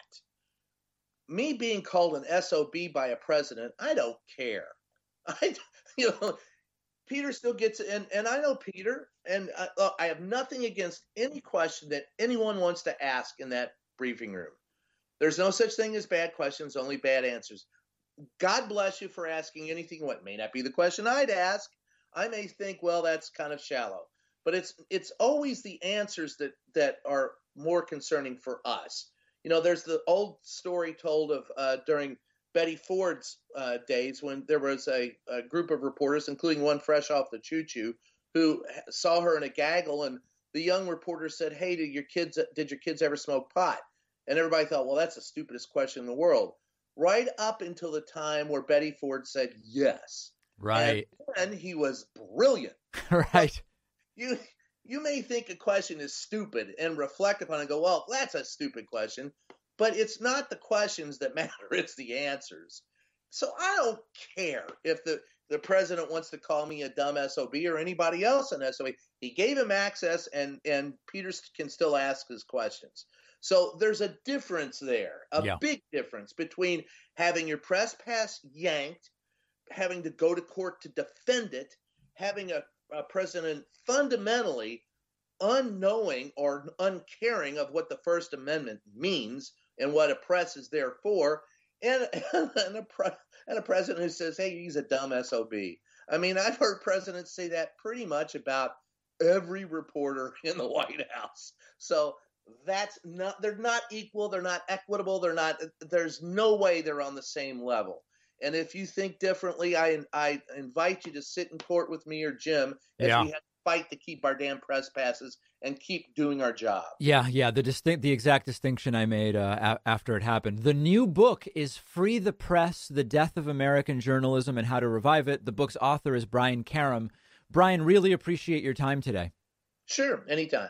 Me being called an S O B by a president, I don't care. I, you know, Peter still gets it, and, and I know Peter, and I, look, I have nothing against any question that anyone wants to ask in that briefing room. There's no such thing as bad questions, only bad answers. God bless you for asking anything. What may not be the question I'd ask. I may think, well, that's kind of shallow, but it's it's always the answers that that are more concerning for us. You know, there's the old story told of uh, during Betty Ford's uh, days when there was a, a group of reporters, including one fresh off the choo-choo, who saw her in a gaggle, and the young reporter said, "Hey, did your kids did your kids ever smoke pot?" And everybody thought, well, that's the stupidest question in the world. Right up until the time where Betty Ford said yes. Right. And then he was brilliant. Right. You you may think a question is stupid and reflect upon it and go, well, that's a stupid question. But it's not the questions that matter. It's the answers. So I don't care if the, the president wants to call me a dumb S O B or anybody else an S O B. He gave him access, and, and Peter can still ask his questions. So there's a difference there, a Yeah. big difference between having your press pass yanked, having to go to court to defend it, having a, a president fundamentally unknowing or uncaring of what the First Amendment means and what a press is there for, and, and, a, pre, and a president who says, hey, he's a dumb S O B. I mean, I've heard presidents say that pretty much about every reporter in the White House. So that's not, they're not equal, they're not equitable, they're not, there's no way they're on the same level. And if you think differently, I I invite you to sit in court with me or Jim as Yeah. we have to fight to keep our damn press passes and keep doing our job. Yeah, yeah, the distinct, the exact distinction I made uh, a- after it happened. The new book is Free the Press, The Death of American Journalism and How to Revive It. The book's author is Brian Karem. Brian, really appreciate your time today. Sure, anytime.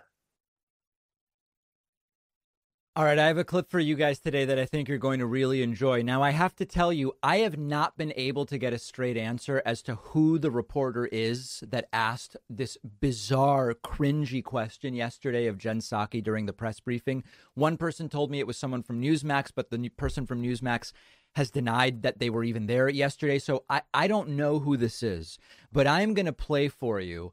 All right, I have a clip for you guys today that I think you're going to really enjoy. Now, I have to tell you, I have not been able to get a straight answer as to who the reporter is that asked this bizarre, cringy question yesterday of Jen Psaki during the press briefing. One person told me it was someone from Newsmax, but the person from Newsmax has denied that they were even there yesterday. So I, I don't know who this is, but I'm going to play for you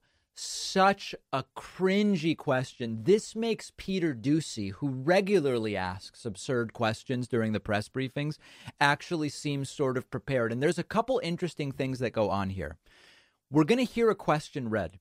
such a cringy question. This makes Peter Doocy, who regularly asks absurd questions during the press briefings, actually seem sort of prepared. And there's a couple interesting things that go on here. We're going to hear a question read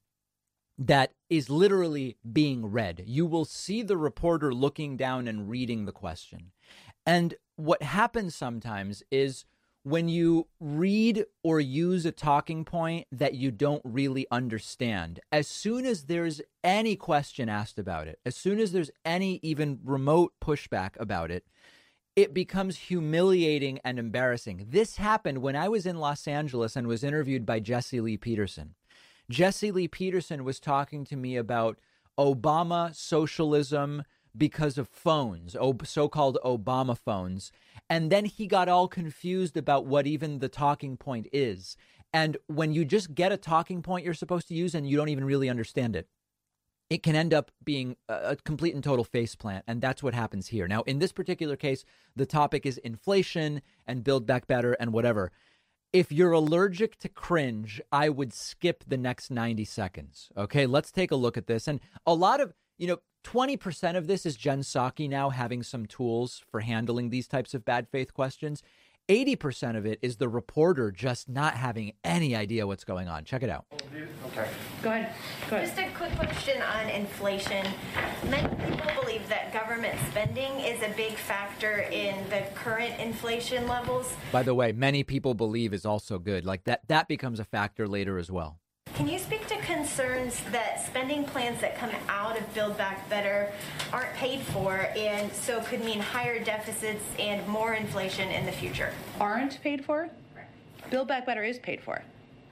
that is literally being read. You will see the reporter looking down and reading the question. And what happens sometimes is when you read or use a talking point that you don't really understand, as soon as there's any question asked about it, as soon as there's any even remote pushback about it, it becomes humiliating and embarrassing. This happened when I was in Los Angeles and was interviewed by Jesse Lee Peterson. Jesse Lee Peterson was talking to me about Obama socialism because of phones, so-called Obama phones. And then he got all confused about what even the talking point is. And when you just get a talking point you're supposed to use and you don't even really understand it, it can end up being a complete and total faceplant. And that's what happens here. Now, in this particular case, the topic is inflation and Build Back Better and whatever. If you're allergic to cringe, I would skip the next ninety seconds. Okay, let's take a look at this. And a lot of, you know, twenty percent of this is Jen Psaki now having some tools for handling these types of bad faith questions. eighty percent of it is the reporter just not having any idea what's going on. Check it out. Okay. Go ahead. Go ahead. Just a quick question on inflation. Many people believe that government spending is a big factor in the current inflation levels. By the way, many people believe is also good. Like that, that becomes a factor later as well. Can you speak to concerns that spending plans that come out of Build Back Better aren't paid for and so could mean higher deficits and more inflation in the future? Aren't paid for? Build Back Better is paid for.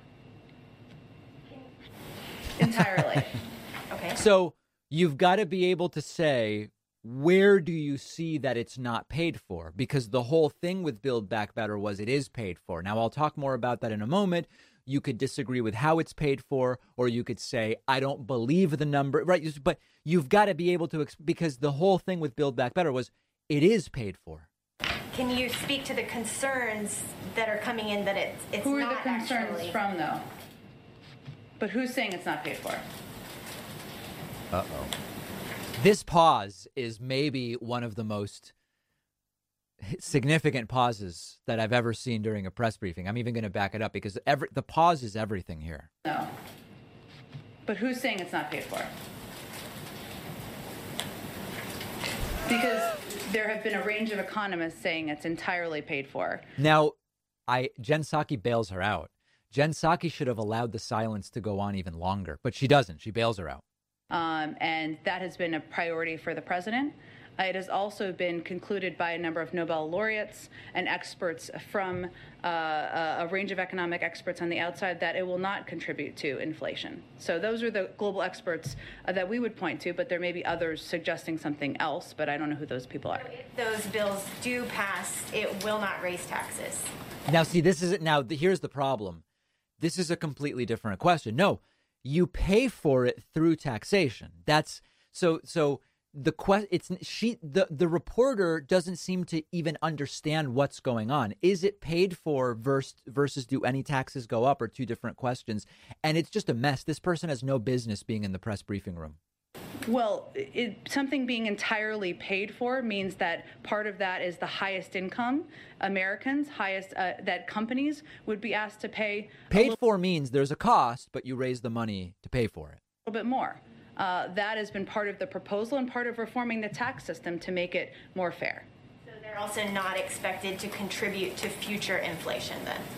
Entirely. Okay. So you've got to be able to say, where do you see that it's not paid for? Because the whole thing with Build Back Better was it is paid for. Now, I'll talk more about that in a moment. You could disagree with how it's paid for, or you could say, I don't believe the number, right? But you've got to be able to, because the whole thing with Build Back Better was it is paid for. Can you speak to the concerns that are coming in that it's, it's Who are not the concerns actually... from, though? But who's saying it's not paid for? Uh-oh. This pause is maybe one of the most significant pauses that I've ever seen during a press briefing. I'm even going to back it up because every, the pause is everything here. No. But who's saying it's not paid for? Because there have been a range of economists saying it's entirely paid for. Now, I Jen Psaki bails her out. Jen Psaki should have allowed the silence to go on even longer, but she doesn't. She bails her out. Um, and that has been a priority for the president. Uh, it has also been concluded by a number of Nobel laureates and experts from uh, a, a range of economic experts on the outside that it will not contribute to inflation. So those are the global experts uh, that we would point to, but there may be others suggesting something else, but I don't know who those people are. If those bills do pass, it will not raise taxes. Now, see, this is it. Now, the, here's the problem. This is a completely different question. No, you pay for it through taxation. That's so so. The que- it's she the the reporter doesn't seem to even understand what's going on. Is it paid for versus versus do any taxes go up, are two different questions, and it's just a mess. This person has no business being in the press briefing room. Well, it, something being entirely paid for means that part of that is the highest income Americans, highest uh, that companies would be asked to pay. Paid little, for means there's a cost, but you raise the money to pay for it. A little bit more. Uh, that has been part of the proposal and part of reforming the tax system to make it more fair. So they're also not expected to contribute to future inflation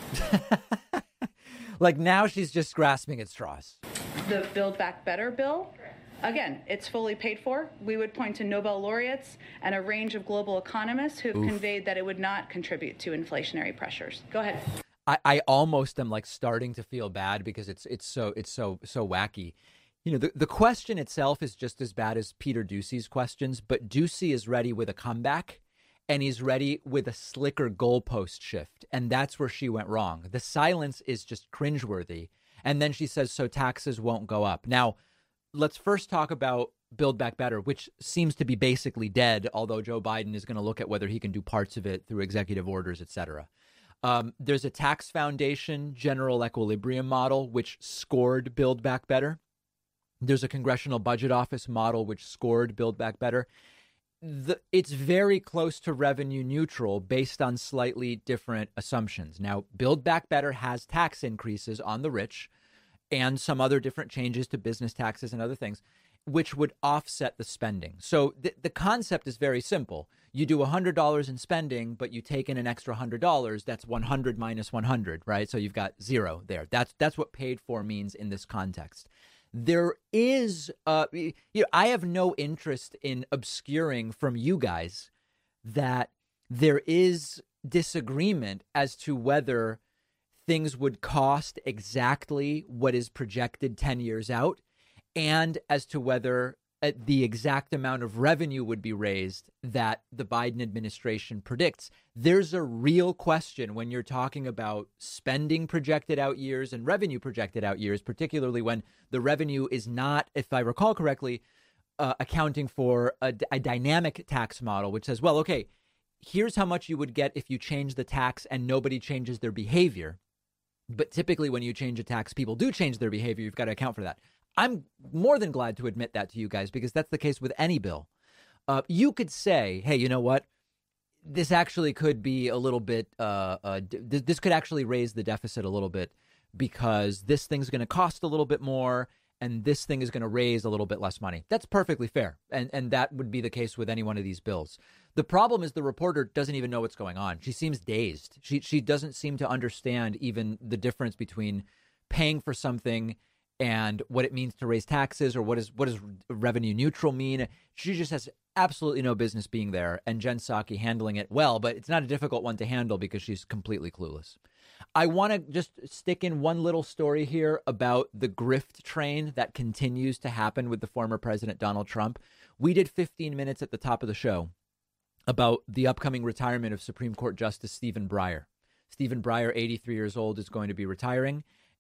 then? Like now she's just grasping at straws. The Build Back Better bill, again, it's fully paid for. We would point to Nobel laureates and a range of global economists who have Oof. conveyed that it would not contribute to inflationary pressures. Go ahead. I, I almost am like starting to feel bad because it's it's so it's so so wacky. You know, the, the question itself is just as bad as Peter Doocy's questions, but Doocy is ready with a comeback and he's ready with a slicker goalpost shift. And that's where she went wrong. The silence is just cringeworthy. And then she says, so taxes won't go up. Now, let's first talk about Build Back Better, which seems to be basically dead, although Joe Biden is going to look at whether he can do parts of it through executive orders, et cetera. Um, there's a tax foundation general equilibrium model, which scored Build Back Better. There's a Congressional Budget Office model which scored Build Back Better. The, it's very close to revenue neutral based on slightly different assumptions. Now, Build Back Better has tax increases on the rich and some other different changes to business taxes and other things, which would offset the spending. So th- the concept is very simple. You do one hundred dollars in spending, but you take in an extra one hundred dollars. That's one hundred minus one hundred, right? So you've got zero there. That's that's what paid for means in this context. There is, uh, you know, I have no interest in obscuring from you guys that there is disagreement as to whether things would cost exactly what is projected ten years out and as to whether uh, the exact amount of revenue would be raised that the Biden administration predicts. There's a real question when you're talking about spending projected out years and revenue projected out years, particularly when the revenue is not, if I recall correctly, uh, accounting for a, a dynamic tax model, which says, well, OK, here's how much you would get if you change the tax and nobody changes their behavior. But typically when you change a tax, people do change their behavior. You've got to account for that. I'm more than glad to admit that to you guys, because that's the case with any bill. Uh, you could say, hey, you know what? This actually could be a little bit uh, uh, d- this could actually raise the deficit a little bit because this thing's going to cost a little bit more and this thing is going to raise a little bit less money. That's perfectly fair. And and that would be the case with any one of these bills. The problem is the reporter doesn't even know what's going on. She seems dazed. She she doesn't seem to understand even the difference between paying for something and what it means to raise taxes, or what is what does revenue neutral mean. She just has absolutely no business being there, and Jen Psaki handling it well, but it's not a difficult one to handle because she's completely clueless. I want to just stick in one little story here about the grift train that continues to happen with the former president, Donald Trump. We did fifteen minutes at the top of the show about the upcoming retirement of Supreme Court Justice Stephen Breyer. Stephen Breyer, eighty-three years old, is going to be retiring.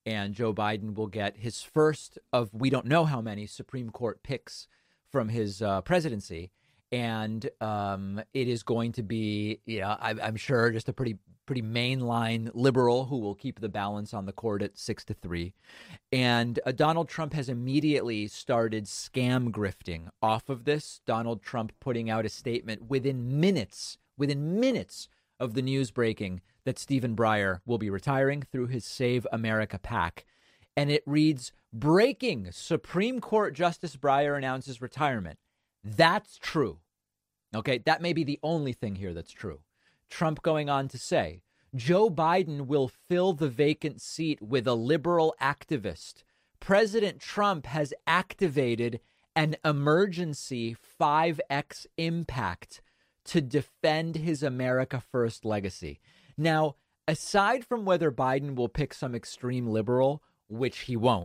and Joe Biden will get his first of we don't know how many Supreme Court picks from his uh, presidency. And um, it is going to be, you know, I, I'm sure just a pretty pretty mainline liberal who will keep the balance on the court at six to three. And uh, Donald Trump has immediately started scam grifting off of this. Donald Trump putting out a statement within minutes, within minutes of the news breaking that Stephen Breyer will be retiring through his Save America PAC. And it reads, breaking, Supreme Court Justice Breyer announces retirement. That's true. OK, that may be the only thing here that's true. Trump going on to say, Joe Biden will fill the vacant seat with a liberal activist. President Trump has activated an emergency five X impact to defend his America First legacy. Now, aside from whether Biden will pick some extreme liberal, which he won't,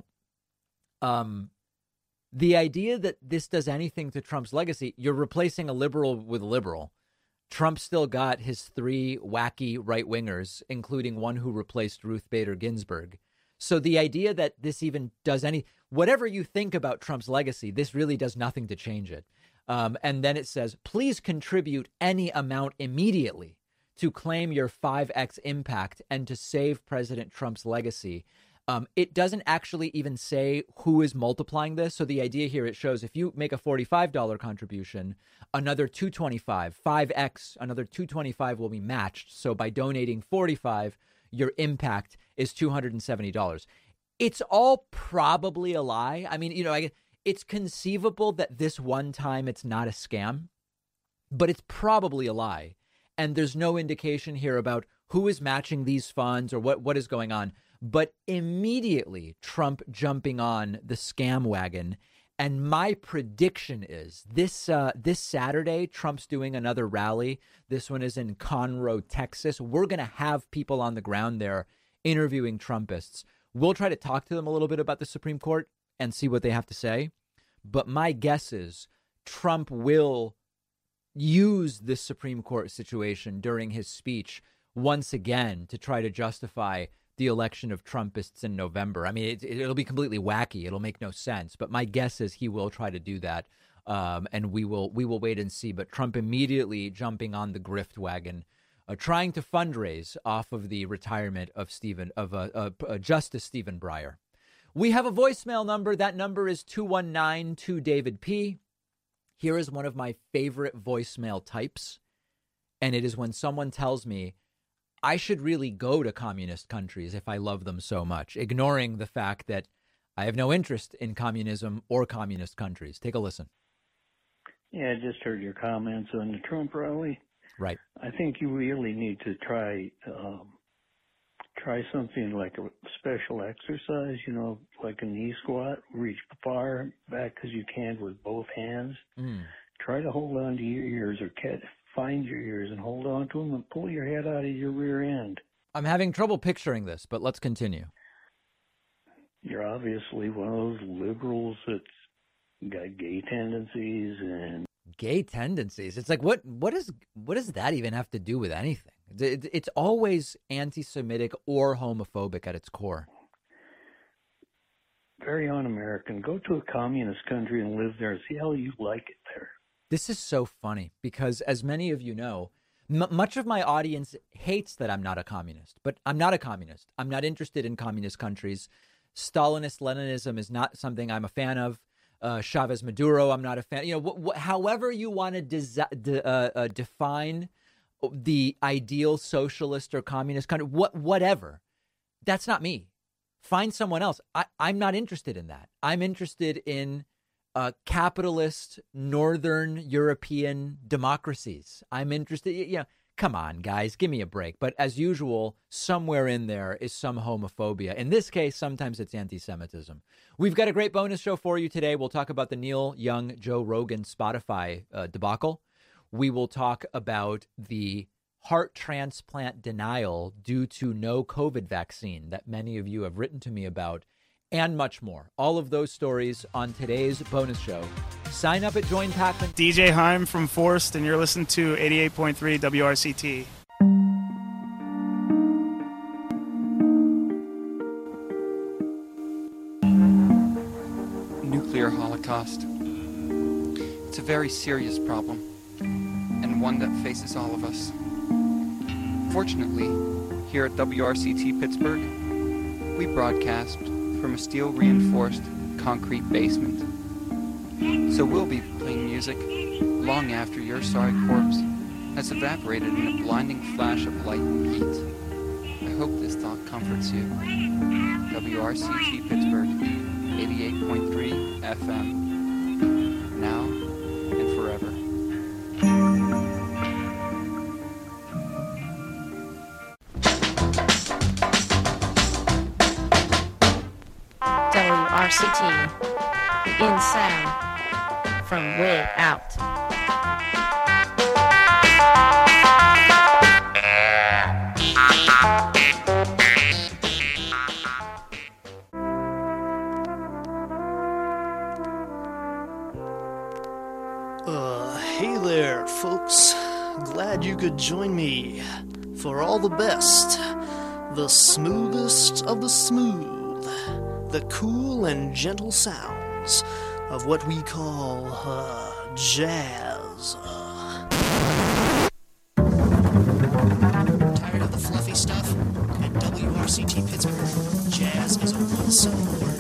um, the idea that this does anything to Trump's legacy, you're replacing a liberal with a liberal. Trump still got his three wacky right wingers, including one who replaced Ruth Bader Ginsburg. So the idea that this even does any, whatever you think about Trump's legacy, this really does nothing to change it. Um, and then it says, please contribute any amount immediately to claim your five X impact and to save President Trump's legacy. Um, it doesn't actually even say who is multiplying this. So the idea here, it shows if you make a forty-five dollars contribution, another two hundred twenty-five dollars, five X, another two hundred twenty-five dollars will be matched. So by donating forty-five dollars, your impact is two hundred seventy dollars. It's all probably a lie. I mean, you know, I, it's conceivable that this one time it's not a scam, but it's probably a lie. And there's no indication here about who is matching these funds or what, what is going on. But immediately Trump jumping on the scam wagon. And my prediction is this uh, this Saturday, Trump's doing another rally. This one is in Conroe, Texas. We're going to have people on the ground there interviewing Trumpists. We'll try to talk to them a little bit about the Supreme Court and see what they have to say. But my guess is Trump will use this Supreme Court situation during his speech once again to try to justify the election of Trumpists in November. I mean, it, it'll be completely wacky. It'll make no sense. But my guess is he will try to do that. Um, and we will we will wait and see. But Trump immediately jumping on the grift wagon, uh, trying to fundraise off of the retirement of Stephen of uh, uh, uh, Justice Stephen Breyer. We have a voicemail number. That number is two one nine two David P. Here is one of my favorite voicemail types. And it is when someone tells me I should really go to communist countries if I love them so much, ignoring the fact that I have no interest in communism or communist countries. Take a listen. Yeah, I just heard your comments on the Trump rally. Right. I think you really need to try um, try something like a special exercise, you know, like a knee squat, reach far back as you can with both hands. Mm. Try to hold on to your ears or catch. Find your ears and hold on to them and pull your head out of your rear end. I'm having trouble picturing this, but let's continue. You're obviously one of those liberals that's got gay tendencies and gay tendencies. It's like, what, what is, what does that even have to do with anything? It's always anti-Semitic or homophobic at its core. Very un-American. Go to a communist country and live there and see how you like it there. This is so funny because, as many of you know, m- much of my audience hates that I'm not a communist, but I'm not a communist. I'm not interested in communist countries. Stalinist Leninism is not something I'm a fan of. Uh, Chavez Maduro, I'm not a fan. You know, wh- wh- however you want to desi- de- uh, uh, define the ideal socialist or communist country, what, whatever. That's not me. Find someone else. I- I'm not interested in that. I'm interested in Uh, capitalist Northern European democracies. I'm interested. You know, come on, guys, give me a break. But as usual, somewhere in there is some homophobia. In this case, sometimes it's anti-Semitism. We've got a great bonus show for you today. We'll talk about the Neil Young, Joe Rogan, Spotify uh, debacle. We will talk about the heart transplant denial due to no COVID vaccine that many of you have written to me about, and much more. All of those stories on today's bonus show. Sign up at Join Pacman. D J Heim from Forced, and you're listening to eighty-eight point three W R C T. Holocaust. It's a very serious problem, and one that faces all of us. Fortunately, here at W R C T Pittsburgh, we broadcast from a steel-reinforced concrete basement. So we'll be playing music long after your sorry corpse has evaporated in a blinding flash of light and heat. I hope this thought comforts you. W R C T Pittsburgh, eighty-eight point three F M, now and forever. W R C T, in sound, from way out. Uh, hey there, folks. Glad you could join me for all the best, the smoothest of the smooth, the cool and gentle sounds of what we call, uh, jazz. Uh. Tired of the fluffy stuff? At W R C T Pittsburgh, jazz is a one-syllable word.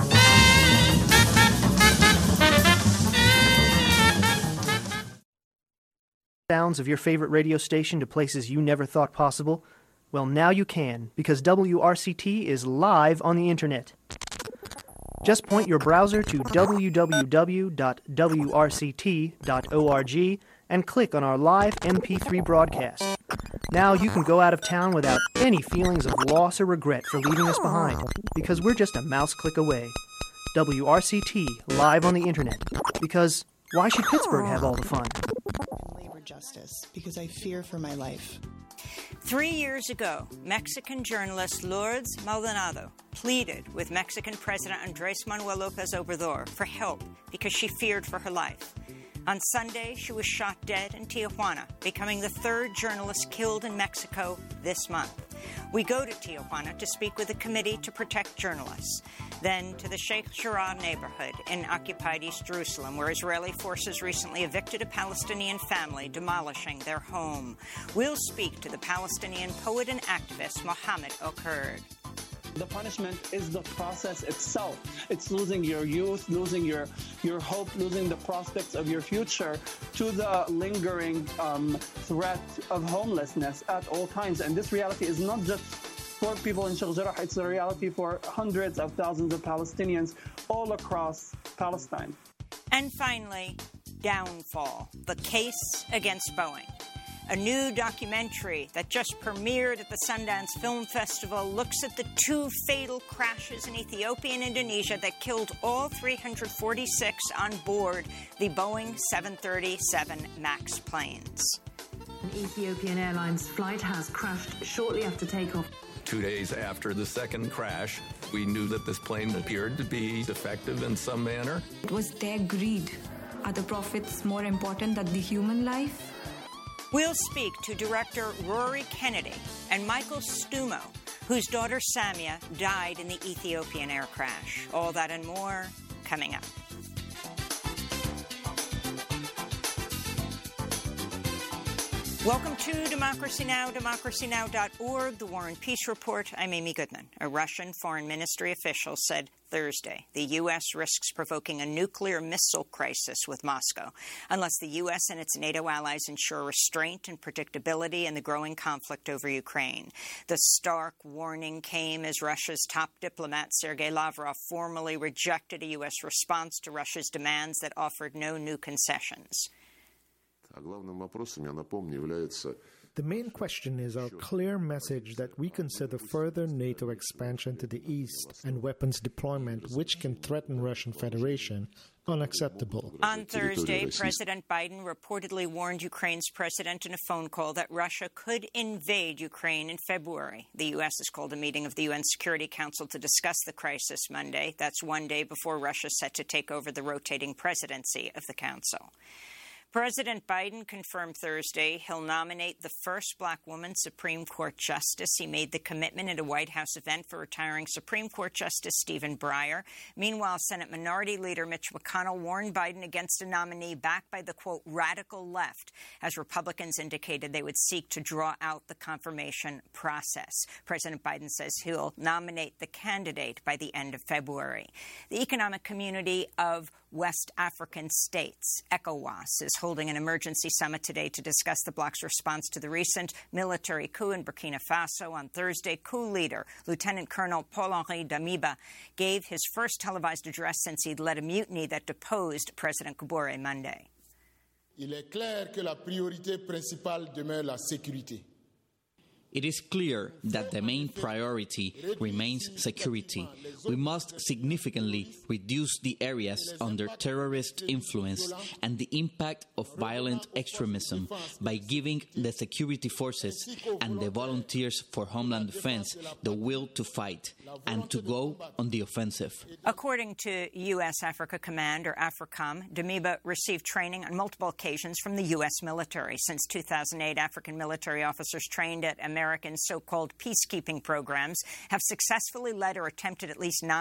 Sounds of your favorite radio station to places you never thought possible? Well, now you can, because W R C T is live on the internet. Just point your browser to w w w dot w r c t dot org and click on our live M P three broadcast. Now you can go out of town without any feelings of loss or regret for leaving us behind, because we're just a mouse click away. W R C T, live on the internet, because why should Pittsburgh have all the fun? Justice, because I fear for my life. Three years ago, Mexican journalist Lourdes Maldonado pleaded with Mexican President Andrés Manuel López Obrador for help because she feared for her life. On Sunday, she was shot dead in Tijuana, becoming the third journalist killed in Mexico this month. We go to Tijuana to speak with a committee to protect journalists, then to the Sheikh Jarrah neighborhood in occupied East Jerusalem, where Israeli forces recently evicted a Palestinian family, demolishing their home. We'll speak to the Palestinian poet and activist Mohammed El-Kurd. The punishment is the process itself. It's losing your youth, losing your, your hope, losing the prospects of your future to the lingering um, threat of homelessness at all times. And this reality is not just for people in Sheikh Jarrah, it's a reality for hundreds of thousands of Palestinians all across Palestine. And finally, Downfall, the case against Boeing. A new documentary that just premiered at the Sundance Film Festival looks at the two fatal crashes in Ethiopia and Indonesia that killed all three hundred forty-six on board the Boeing seven thirty-seven MAX planes. An Ethiopian Airlines flight has crashed shortly after takeoff. Two days after the second crash, we knew that this plane appeared to be defective in some manner. It was their greed. Are the profits more important than the human life? We'll speak to director Rory Kennedy and Michael Stumo, whose daughter Samia died in the Ethiopian air crash. All that and more coming up. Welcome to Democracy Now!, democracy now dot org, the War and Peace Report. I'm Amy Goodman. A Russian Foreign Ministry official said Thursday the U S risks provoking a nuclear missile crisis with Moscow unless the U S and its NATO allies ensure restraint and predictability in the growing conflict over Ukraine. The stark warning came as Russia's top diplomat Sergei Lavrov formally rejected a U S response to Russia's demands that offered no new concessions. The main question is our clear message that we consider further NATO expansion to the east and weapons deployment which can threaten Russian Federation unacceptable. On Thursday, President Biden reportedly warned Ukraine's president in a phone call that Russia could invade Ukraine in February. The U S has called a meeting of the U N Security Council to discuss the crisis Monday. That's one day before Russia is set to take over the rotating presidency of the Council. President Biden confirmed Thursday he'll nominate the first black woman Supreme Court justice. He made the commitment at a White House event for retiring Supreme Court Justice Stephen Breyer. Meanwhile, Senate Minority Leader Mitch McConnell warned Biden against a nominee backed by the, quote, radical left, as Republicans indicated they would seek to draw out the confirmation process. President Biden says he'll nominate the candidate by the end of February. The Economic Community of West African States, ECOWAS, is holding an emergency summit today to discuss the bloc's response to the recent military coup in Burkina Faso. On Thursday, coup leader Lieutenant Colonel Paul-Henri Damiba gave his first televised address since he'd led a mutiny that deposed President Kabore Monday. Il est clair que la priorité principale demeure la sécurité. It is clear that the main priority remains security. We must significantly reduce the areas under terrorist influence and the impact of violent extremism by giving the security forces and the volunteers for Homeland Defense the will to fight and to go on the offensive. According to U S Africa Command, or AFRICOM, Damiba received training on multiple occasions from the U S military. Since two thousand eight, African military officers trained at American so-called peacekeeping programs have successfully led or attempted at least nine